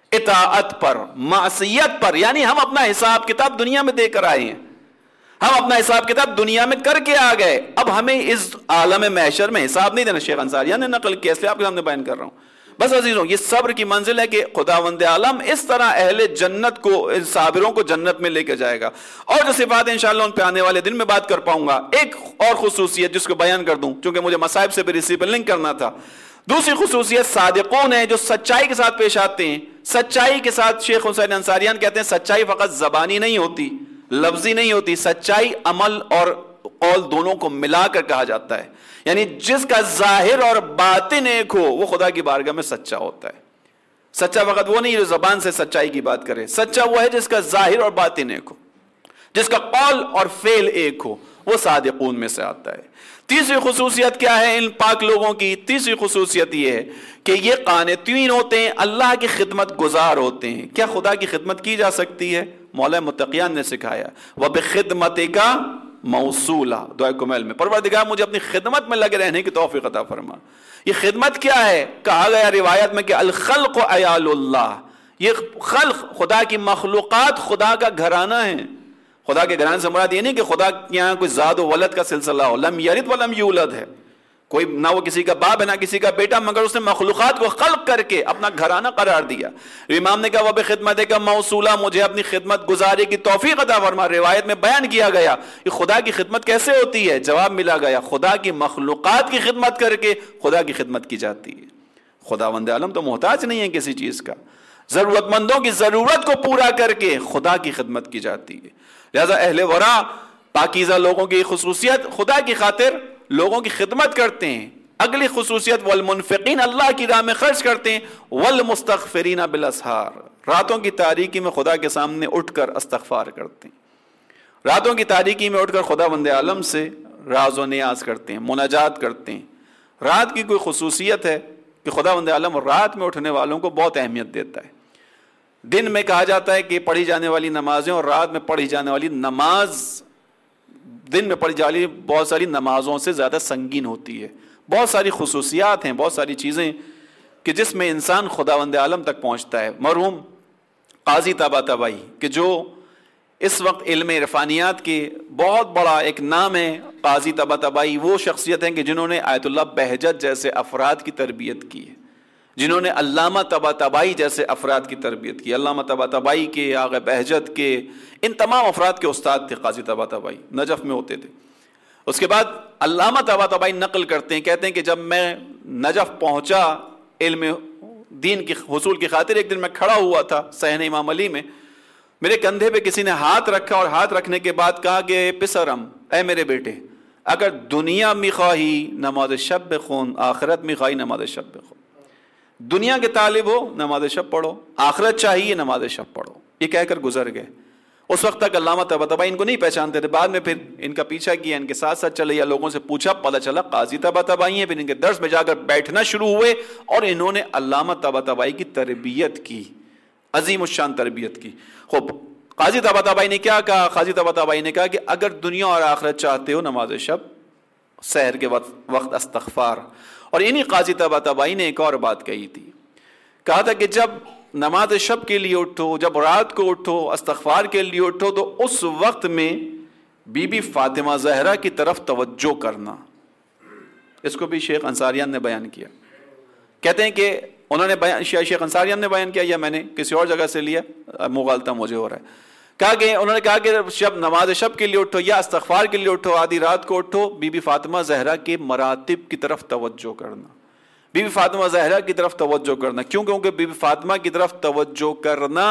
اطاعت پر, معصیت پر. یعنی ہم اپنا حساب کتاب دنیا میں دے کر آئے ہیں, ہم اپنا حساب کتاب دنیا میں کر کے آ گئے, اب ہمیں اس عالم محشر میں حساب نہیں دینا. شیخ انصاریہ نے نقل کیا, اس لیے آپ کے سامنے بیان کر رہا ہوں. بس عزیزوں, یہ صبر کی منزل ہے کہ خداوند عالم اس طرح اہل جنت کو, صابروں کو جنت میں لے کے جائے گا. اور جو صفات ہیں انشاءاللہ ان پہ آنے والے دن میں بات کر پاؤں گا. ایک اور خصوصیت جس کو بیان کر دوں, چونکہ مجھے مصائب سے بھی اسی پہ لنک کرنا تھا. دوسری خصوصیت صادقون ہے, جو سچائی کے ساتھ پیش آتے ہیں. سچائی کے ساتھ شیخ حسین انصاریان کہتے ہیں سچائی فقط زبانی نہیں ہوتی, لفظی نہیں ہوتی, سچائی عمل اور قول دونوں کو ملا کر کہا جاتا ہے. یعنی جس کا ظاہر اور باطن ایک ہو وہ خدا کی بارگاہ میں سچا ہوتا ہے. سچا فقط وہ نہیں جو زبان سے سچائی کی بات کرے, سچا وہ ہے جس کا ظاہر اور باطن ایک ہو, جس کا قول اور فعل ایک ہو, وہ صادقون میں سے آتا ہے. تیسری خصوصیت کیا ہے ان پاک لوگوں کی؟ تیسری خصوصیت یہ ہے کہ یہ قانتین ہوتے ہیں, اللہ کی خدمت گزار ہوتے ہیں. کیا خدا کی خدمت کی جا سکتی ہے؟ مولا متقیان نے سکھایا وَبِخِدْمَتِكَ موصولہ دعائے کمیل میں, پروردگار مجھے اپنی خدمت میں لگے رہنے کی توفیق عطا فرما. یہ خدمت کیا ہے؟ کہا گیا روایت میں کہ الخلق عیال اللہ, یہ خلق خدا کی مخلوقات خدا کا گھرانہ ہے. خدا کے گھرانے سے مراد یہ نہیں کہ خدا کے یہاں کوئی زاد و ولد کا سلسلہ ہو, لم یلد ولم یولد ہے, کوئی نہ وہ کسی کا باپ ہے نہ کسی کا بیٹا, مگر اس نے مخلوقات کو خلق کر کے اپنا گھرانہ قرار دیا. امام نے کہا وہ بخدمت کا موصولہ, مجھے اپنی خدمت گزاری کی توفیق عطا فرما. روایت میں بیان کیا گیا کہ خدا کی خدمت کیسے ہوتی ہے, جواب ملا گیا خدا کی مخلوقات کی خدمت کر کے خدا کی خدمت کی جاتی ہے. خداوند عالم تو محتاج نہیں ہے کسی چیز کا, ضرورت مندوں کی ضرورت کو پورا کر کے خدا کی خدمت کی جاتی ہے. لہذا اہل ورا پاکیزہ لوگوں کی خصوصیت خدا کی خاطر لوگوں کی خدمت کرتے ہیں. اگلی خصوصیت والمنفقین, اللہ کی راہ میں خرچ کرتے ہیں. والمستغفرین بالاسحار, راتوں کی تاریکی میں خدا کے سامنے اٹھ کر استغفار کرتے ہیں. راتوں کی تاریکی میں اٹھ کر خدا بند عالم سے راز و نیاز کرتے ہیں, مناجات کرتے ہیں. رات کی کوئی خصوصیت ہے کہ خدا بند عالم رات میں اٹھنے والوں کو بہت اہمیت دیتا ہے. دن میں کہا جاتا ہے کہ پڑھی جانے والی نمازیں اور رات میں پڑھی جانے والی نماز دن میں پڑھی جانے والی بہت ساری نمازوں سے زیادہ سنگین ہوتی ہے. بہت ساری خصوصیات ہیں, بہت ساری چیزیں کہ جس میں انسان خداوند عالم تک پہنچتا ہے. مرحوم قاضی طباطبائی کہ جو اس وقت علم عرفانیات کے بہت بڑا ایک نام ہے, قاضی طباطبائی وہ شخصیت ہیں کہ جنہوں نے آیت اللہ بہجت جیسے افراد کی تربیت کی ہے, جنہوں نے علامہ طباطبائی جیسے افراد کی تربیت کی. علامہ طباطبائی کے, آغا بہجت کے, ان تمام افراد کے استاد تھے قاضی طباطبائی, نجف میں ہوتے تھے. اس کے بعد علامہ طباطبائی نقل کرتے ہیں, کہتے ہیں کہ جب میں نجف پہنچا علم دین کی حصول کی خاطر, ایک دن میں کھڑا ہوا تھا صحن امام علی میں, میرے کندھے پہ کسی نے ہاتھ رکھا اور ہاتھ رکھنے کے بعد کہا کہ پسرم, اے میرے بیٹے, اگر دنیا میں خواہی نماز شب بخون, آخرت میں خواہی نماز شب بخون. دنیا کے طالب ہو نماز شب پڑھو, آخرت چاہیے نماز شب پڑھو. یہ کہہ کر گزر گئے. اس وقت تک علامہ طباطبائی ان کو نہیں پہچانتے تھے, بعد میں پھر ان کا پیچھا کیا, ان کے ساتھ ساتھ چلے, یا لوگوں سے پوچھا, پتہ چلا قاضی طباطبائی ہیں. پھر ان کے درس میں جا کر بیٹھنا شروع ہوئے اور انہوں نے علامہ طباطبائی کی تربیت کی, عظیم الشان تربیت کی. خوب قاضی طباطبائی نے کیا کہا؟ قاضی طباطبائی نے کہا کہ اگر دنیا اور آخرت چاہتے ہو نماز شب, سحر کے وقت استغفار. اور انہی قاضی طباطبائی نے ایک اور بات کہی تھی, کہا تھا کہ جب نماز شب کے لیے اٹھو, جب رات کو اٹھو, استغفار کے لیے اٹھو, تو اس وقت میں بی بی فاطمہ زہرا کی طرف توجہ کرنا. اس کو بھی شیخ انصاریان نے بیان کیا. کہتے ہیں کہ انہوں نے بیان, شیخ انصاریان نے بیان کیا یا میں نے کسی اور جگہ سے لیا, مغالطہ مجھے ہو رہا ہے. کہا کہ انہوں نے کہا کہ جب نماز شب کے لیے اٹھو یا استغفار کے لیے اٹھو, آدھی رات کو اٹھو, بی بی فاطمہ زہرا کے مراتب کی طرف توجہ کرنا. بی بی فاطمہ زہرا کی طرف توجہ کرنا کیوں؟ کیونکہ بی بی فاطمہ کی طرف توجہ کرنا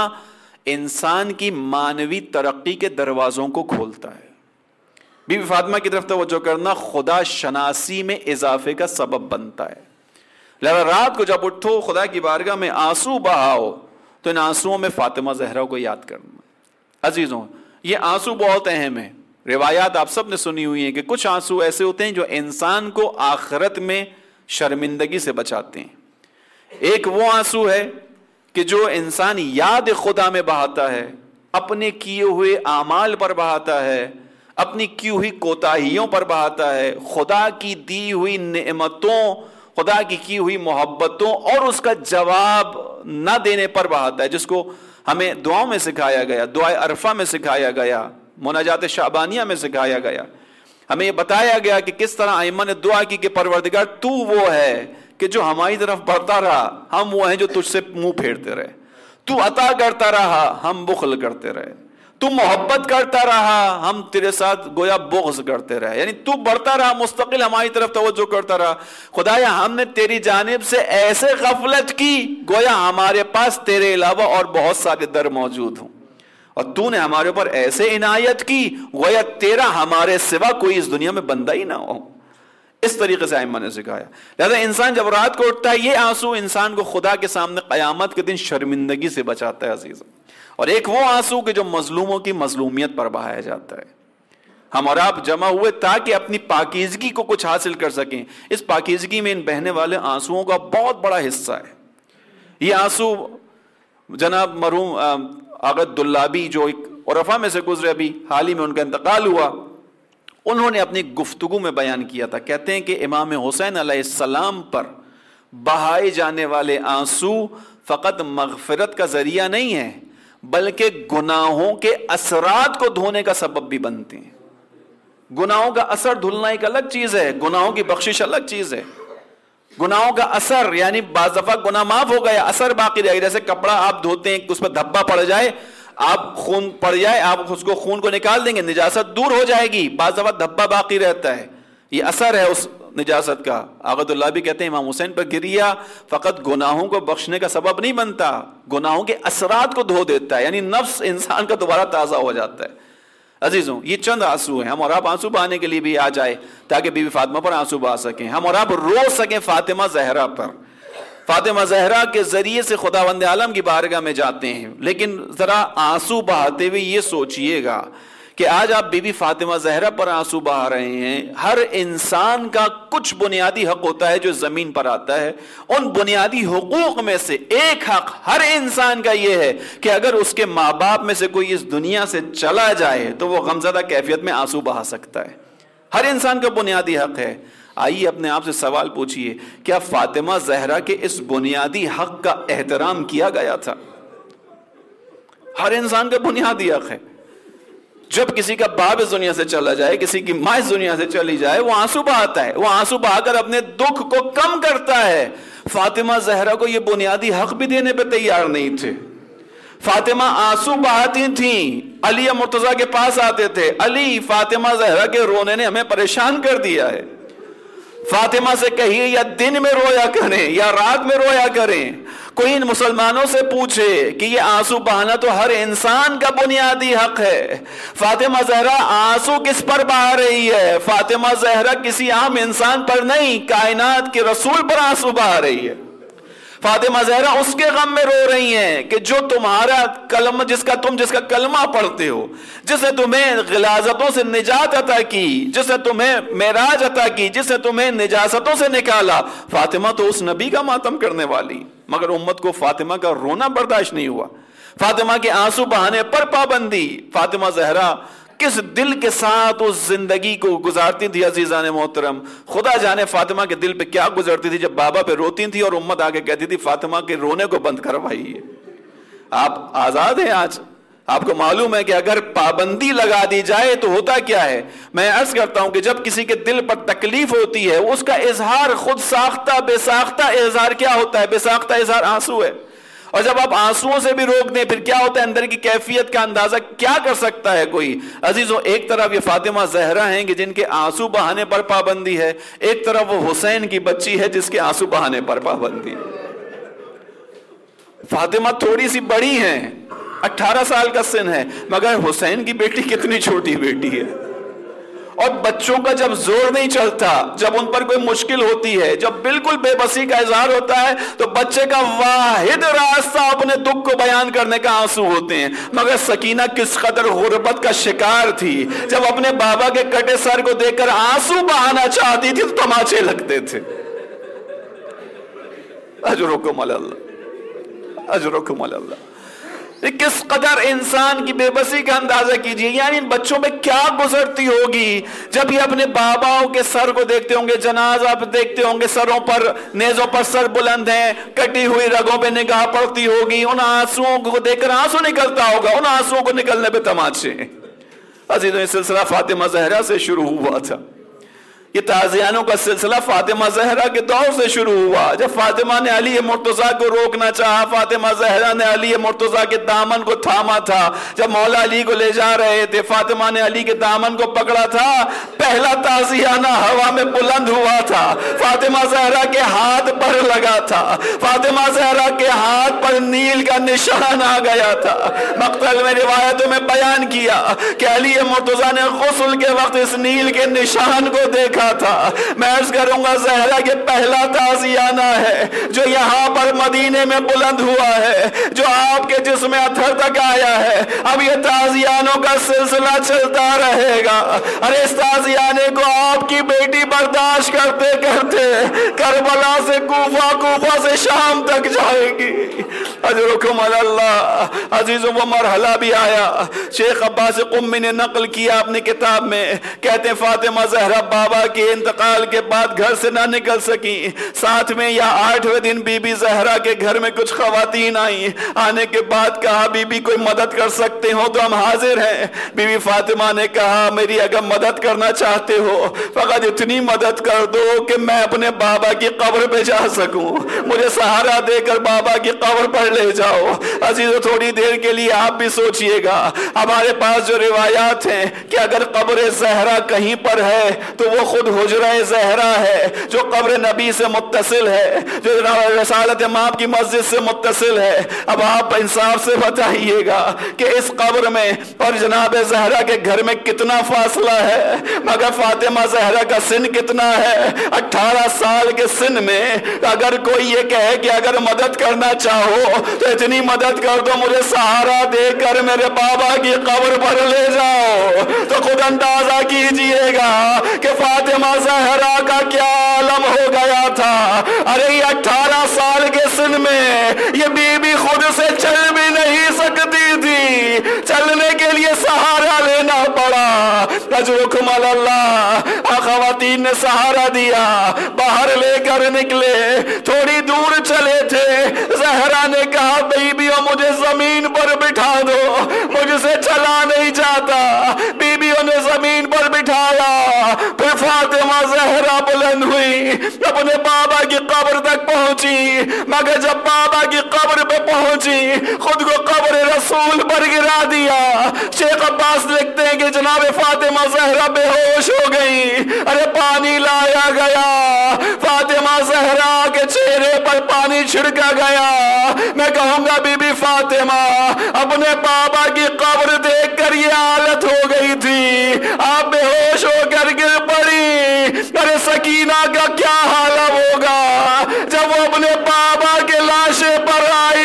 انسان کی معنوی ترقی کے دروازوں کو کھولتا ہے. بی بی فاطمہ کی طرف توجہ کرنا خدا شناسی میں اضافے کا سبب بنتا ہے. لہذا رات کو جب اٹھو خدا کی بارگاہ میں آنسو بہاؤ تو ان آنسوؤں میں فاطمہ زہرا کو یاد کرنا. عزیزوں یہ آنسو بہت اہم ہے. روایات آپ سب نے سنی ہوئی ہیں کہ کچھ آنسو ایسے ہوتے ہیں جو انسان کو آخرت میں شرمندگی سے بچاتے ہیں. ایک وہ آنسو ہے کہ جو انسان یاد خدا میں بہاتا ہے, اپنے کیے ہوئے اعمال پر بہاتا ہے, اپنی کی ہوئی کوتاہیوں پر بہاتا ہے, خدا کی دی ہوئی نعمتوں, خدا کی کی ہوئی محبتوں اور اس کا جواب نہ دینے پر بہاتا ہے, جس کو ہمیں دعاؤں میں سکھایا گیا, دعائے عرفہ میں سکھایا گیا, مناجات شعبانیہ میں سکھایا گیا. ہمیں یہ بتایا گیا کہ کس طرح ائمہ نے دعا کی کہ پروردگار تو وہ ہے کہ جو ہماری طرف بڑھتا رہا, ہم وہ ہیں جو تجھ سے منہ پھیرتے رہے. تو عطا کرتا رہا, ہم بخل کرتے رہے. تو محبت کرتا رہا, ہم تیرے ساتھ گویا بغض کرتے رہے. یعنی تو بڑھتا رہا, مستقل ہماری طرف توجہ کرتا رہا. خدایا ہم نے تیری جانب سے ایسے غفلت کی گویا ہمارے پاس تیرے علاوہ اور بہت سارے در موجود ہوں, اور تو نے ہمارے اوپر ایسے عنایت کی گویا تیرا ہمارے سوا کوئی اس دنیا میں بندہ ہی نہ ہو. اس طریقے سے ائمہ نے سکھایا. لہذا انسان جب رات کو اٹھتا ہے, یہ آنسو انسان کو خدا کے سامنے قیامت کے دن شرمندگی سے بچاتا ہے عزیزوں. اور ایک وہ آنسو کہ جو مظلوموں کی مظلومیت پر بہایا جاتا ہے. ہم اور آپ جمع ہوئے تاکہ اپنی پاکیزگی کو کچھ حاصل کر سکیں. اس پاکیزگی میں ان بہنے والے آنسوؤں کا بہت بڑا حصہ ہے. یہ آنسو جناب مرحوم آغا دلابی جو ایک عرفہ میں سے گزرے, ابھی حال ہی میں ان کا انتقال ہوا, انہوں نے اپنی گفتگو میں بیان کیا تھا. کہتے ہیں کہ امام حسین علیہ السلام پر بہائے جانے والے آنسو فقط مغفرت کا ذریعہ نہیں ہے, بلکہ گناہوں کے اثرات کو دھونے کا سبب بھی بنتے ہیں. گناہوں کا اثر دھلنا ایک الگ چیز ہے, گناہوں کی بخشش الگ چیز ہے. گناہوں کا اثر یعنی بعض دفعہ گناہ معاف ہو گیا, اثر باقی رہ گیا. جیسے کپڑا آپ دھوتے ہیں, اس پر دھبا پڑ جائے, آپ خون پڑ جائے, آپ اس کو خون کو نکال دیں گے, نجاست دور ہو جائے گی. بعض دفعہ دھبا باقی رہتا ہے, یہ اثر ہے اس نجاست کا. آغا اللہ بھی کہتے ہیں امام حسین پر گریا فقط گناہوں کو بخشنے کا سبب نہیں بنتا, گناہوں کے اثرات کو دھو دیتا ہے, یعنی نفس انسان کا دوبارہ تازہ ہو جاتا ہے. عزیزوں یہ چند آنسو ہیں. ہم اور آپ آنسو بہانے کے لیے بھی آ جائے تاکہ بی بی فاطمہ پر آنسو بہا سکیں. ہم اور آپ رو سکیں فاطمہ زہرا پر. فاطمہ زہرا کے ذریعے سے خداوند عالم کی بارگاہ میں جاتے ہیں. لیکن ذرا آنسو بہاتے ہوئے یہ سوچئے گا کہ آج آپ بی بی فاطمہ زہرا پر آنسو بہا رہے ہیں. ہر انسان کا کچھ بنیادی حق ہوتا ہے جو زمین پر آتا ہے. ان بنیادی حقوق میں سے ایک حق ہر انسان کا یہ ہے کہ اگر اس کے ماں باپ میں سے کوئی اس دنیا سے چلا جائے تو وہ غمزدہ کیفیت میں آنسو بہا سکتا ہے. ہر انسان کا بنیادی حق ہے. آئیے اپنے آپ سے سوال پوچھئے, کیا فاطمہ زہرا کے اس بنیادی حق کا احترام کیا گیا تھا؟ ہر انسان کا بنیادی حق ہے. جب کسی کا باپ اس دنیا سے چلا جائے, کسی کی ماں اس دنیا سے چلی جائے, وہ آنسو بہاتا ہے. وہ آنسو بہا کر اپنے دکھ کو کم کرتا ہے. فاطمہ زہرا کو یہ بنیادی حق بھی دینے پہ تیار نہیں تھے. فاطمہ آنسو بہاتی تھیں, علی مرتضیٰ کے پاس آتے تھے, علی فاطمہ زہرا کے رونے نے ہمیں پریشان کر دیا ہے. فاطمہ سے کہیے یا دن میں رویا کریں یا رات میں رویا کریں. کوئی ان مسلمانوں سے پوچھے کہ یہ آنسو بہانا تو ہر انسان کا بنیادی حق ہے. فاطمہ زہرا آنسو کس پر بہا رہی ہے؟ فاطمہ زہرا کسی عام انسان پر نہیں, کائنات کے رسول پر آنسو بہا رہی ہے. فاطمہ زہرا اس کے غم میں رو رہی ہیں کہ جو تمہارا کلمہ, جس کا تم جس کا کلمہ پڑھتے ہو, جس نے تمہیں غلاظتوں سے نجات عطا کی, جس نے تمہیں معراج عطا کی, جس نے تمہیں نجاستوں سے نکالا, فاطمہ تو اس نبی کا ماتم کرنے والی. مگر امت کو فاطمہ کا رونا برداشت نہیں ہوا, فاطمہ کے آنسو بہانے پر پابندی. فاطمہ زہرا کس دل کے ساتھ اس زندگی کو گزارتی تھی عزیزان محترم. خدا جانے فاطمہ کے دل پہ کیا گزرتی تھی جب بابا پہ روتی تھی اور امت آگے کہتی تھی فاطمہ کے رونے کو بند کروائیے. آپ آزاد ہیں آج, آپ کو معلوم ہے کہ اگر پابندی لگا دی جائے تو ہوتا کیا ہے. میں عرض کرتا ہوں کہ جب کسی کے دل پر تکلیف ہوتی ہے اس کا اظہار خود ساختہ بے ساختہ اظہار کیا ہوتا ہے؟ بے ساختہ اظہار آنسو ہے. اور جب آپ آنسوؤں سے بھی روک دیں پھر کیا ہوتا ہے؟ اندر کی کیفیت کا اندازہ کیا کر سکتا ہے کوئی. عزیزوں ایک طرف یہ فاطمہ زہرا ہیں کہ جن کے آنسو بہانے پر پابندی ہے, ایک طرف وہ حسین کی بچی ہے جس کے آنسو بہانے پر پابندی ہے. فاطمہ تھوڑی سی بڑی ہیں, اٹھارہ سال کا سن ہے, مگر حسین کی بیٹی کتنی چھوٹی بیٹی ہے. اور بچوں کا جب زور نہیں چلتا، جب ان پر کوئی مشکل ہوتی ہے، جب بالکل بے بسی کا اظہار ہوتا ہے، تو بچے کا واحد راستہ اپنے دکھ کو بیان کرنے کا آنسو ہوتے ہیں۔ مگر سکینہ کس قدر غربت کا شکار تھی، جب اپنے بابا کے کٹے سر کو دیکھ کر آنسو بہانا چاہتی تھی تو تماچے لگتے تھے۔ اجرکم علی اللہ، اجرکم علی اللہ۔ کس قدر انسان کی بے بسی کا اندازہ کیجئے، یعنی ان بچوں میں کیا گزرتی ہوگی جب یہ اپنے باباؤں کے سر کو دیکھتے ہوں گے، جنازہ پہ دیکھتے ہوں گے، سروں پر، نیزوں پر سر بلند ہیں، کٹی ہوئی رگوں پہ نگاہ پڑتی ہوگی، ان آنسوؤں کو دیکھ کر آنسو نکلتا ہوگا، ان آنسوؤں کو نکلنے پہ تماچے۔ عزیزوں، یہ سلسلہ فاطمہ زہرا سے شروع ہوا تھا، یہ تعزیانوں کا سلسلہ فاطمہ زہرا کے دور سے شروع ہوا۔ جب فاطمہ نے علی مرتضیٰ کو روکنا چاہا، فاطمہ زہرا نے علی مرتضیٰ کے دامن کو تھاما تھا۔ جب مولا علی کو لے جا رہے تھے، فاطمہ نے علی کے دامن کو پکڑا تھا، پہلا تعزیانہ ہوا میں بلند ہوا تھا، فاطمہ زہرا کے ہاتھ پر لگا تھا، فاطمہ زہرا کے ہاتھ پر نیل کا نشان آ گیا تھا۔ مقتل میں روایتوں میں بیان کیا کہ علی مرتضیٰ نے غسل کے وقت اس نیل کے نشان کو دیکھا تھا۔ میں عرض کروں گا، زہرا یہ پہلا تعزیانہ ہے جو یہاں پر مدینے میں بلند ہوا ہے، جو آپ کے جسم اطہر تک آیا ہے۔ اب یہ تعزیانوں کا سلسلہ چلتا رہے گا۔ ارے اس تعزیانے کو آپ کی بیٹی برداشت کرتے کرتے کربلا سے کوفہ، کوفہ سے شام تک جائے گی۔ اجرکم علی اللہ۔ عزیزوں، وہ مرحلہ بھی آیا، شیخ عباس قمی نے نقل کیا اپنی کتاب میں، کہتے ہیں فاطمہ زہرا بابا کے انتقال کے بعد گھر سے نہ نکل سکی۔ ساتھ میں یا آٹھویں دن بی بی زہرا کے گھر میں کچھ خواتین آئیں، آنے کے بعد کہا بی بی کوئی مدد کر سکتے ہو تو ہم حاضر ہیں۔ بی بی فاطمہ نے کہا میری اگر مدد کرنا چاہتے ہو فقط اتنی مدد کر دو کہ میں اپنے بابا کی قبر پہ جا سکوں، مجھے سہارا دے کر بابا کی قبر پر لے جاؤ۔ عزیزو، تھوڑی دیر کے لیے آپ بھی سوچئے گا، ہمارے پاس جو روایات ہیں کہ اگر قبر زہرا کہیں پر ہے تو وہ خود حجرہ زہرا ہے جو قبر نبی سے متصل ہے، جو رسالت امام کی مسجد سے متصل ہے۔ اب آپ انصاف سے بتائیے گا کہ اس قبر میں اور جناب زہرا کے گھر میں کتنا فاصلہ ہے؟ مگر فاطمہ زہرا کا سن کتنا ہے؟ اٹھارہ سال کے سن میں اگر کوئی یہ کہے کہ اگر مدد کرنا چاہو تو اتنی مدد کر دو، مجھے سہارا دے کر میرے بابا کی قبر پر لے جاؤ، تو خود اندازہ کیجئے گا کہ فاطمہ زہرا کا کیا عالم ہو گیا تھا۔ ارے یہ اٹھارہ سال کے سن میں یہ بی بی خود سے چل بھی نہیں سکتی تھی، چلنے کے لیے سہارا لینا پڑا۔ اجرکم علی اللہ۔ خواتین نے سہارا دیا، باہر لے کر نکلے، تھوڑی دور چلے تھے، زہرا نے کہا بیبیوں مجھے زمین پر بٹھا دو، مجھ سے چلا نہیں جاتا۔ بیبیوں نے زمین پر بٹھایا، پھر فاطمہ زہرا بلند ہوئی، اپنے بابا کی قبر تک پہنچی، مگر جب بابا کی قبر پہ پہنچی خود کو قبر رسول پر گرا دیا۔ شیخ عباس لکھتے ہیں کہ جناب فاطمہ زہرا بے ہوش ہو گئی۔ ارے پانی لایا گیا، فاطمہ زہرا کے چہرے پر پانی چھڑکا گیا۔ میں کہوں گا بی بی فاطمہ اپنے بابا کی قبر دیکھ کر یہ حالت ہو گئی تھی، آپ بے ہوش ہو کر گر پڑی۔ ارے سکینہ کا کیا حال ہوگا جب وہ اپنے بابا کے لاشے پر آئی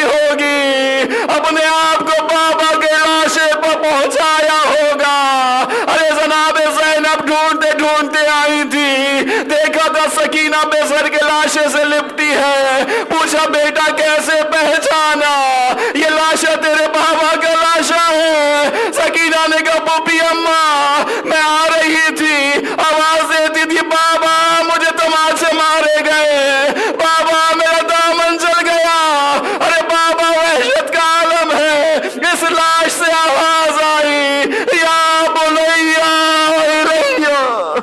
ہوگی، اپنے آپ کو بابا کے لاشے پر پہنچایا ہوگا۔ ارے جناب زینب ڈھونڈتے ڈھونڈتے آئی تھی، دیکھا تھا سکینہ بے سر کے لاشے سے لپٹی ہے، پوچھا بیٹا کیسے پہچانا یہ لاشا تیرے بابا کا لاشا ہے؟ سکینہ نے کہا پوپی اماں میں آ رہی تھی، آواز دیتی تھی بابا مجھے تماچے مارے گئے، بابا میرا دامن جل گیا۔ ارے بابا وحشت کا عالم ہے، اس لاش سے آواز آئی یا بنیا ریا۔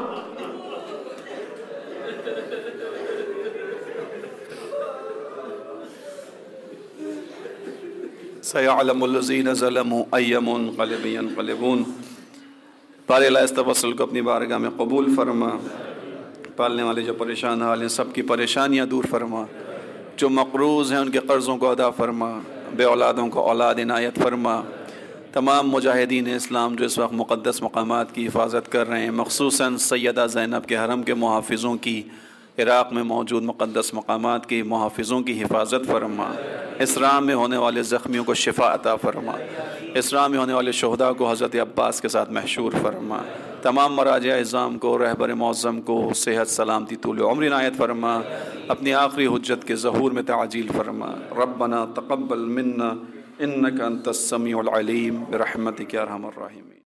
سَيَعْلَمُ الَّذِينَ ظَلَمُوا أَيَّ مُنقَلِبٍ يَنقَلِبُونَ۔ پارے اللہ اس توسل کو اپنی بارگاہ میں قبول فرما، پالنے والے جو پریشان حال ہیں سب کی پریشانیاں دور فرما، جو مقروض ہیں ان کے قرضوں کو ادا فرما، بے اولادوں کو اولاد عنایت فرما، تمام مجاہدین اسلام جو اس وقت مقدس مقامات کی حفاظت کر رہے ہیں، مخصوصاً سیدہ زینب کے حرم کے محافظوں کی، عراق میں موجود مقدس مقامات کی محافظوں کی حفاظت فرما، اسراء میں ہونے والے زخمیوں کو شفا عطا فرما، اسراء میں ہونے والے شہداء کو حضرت عباس کے ساتھ محشور فرما، تمام مراجع اعظام کو، رہبر معظم کو صحت سلامتی طول عمر عنایت فرما، اپنی آخری حجت کے ظہور میں تعجیل فرما۔ ربنا تقبل منا انک انت السمیع العلیم برحمتک یا ارحم الراحمین۔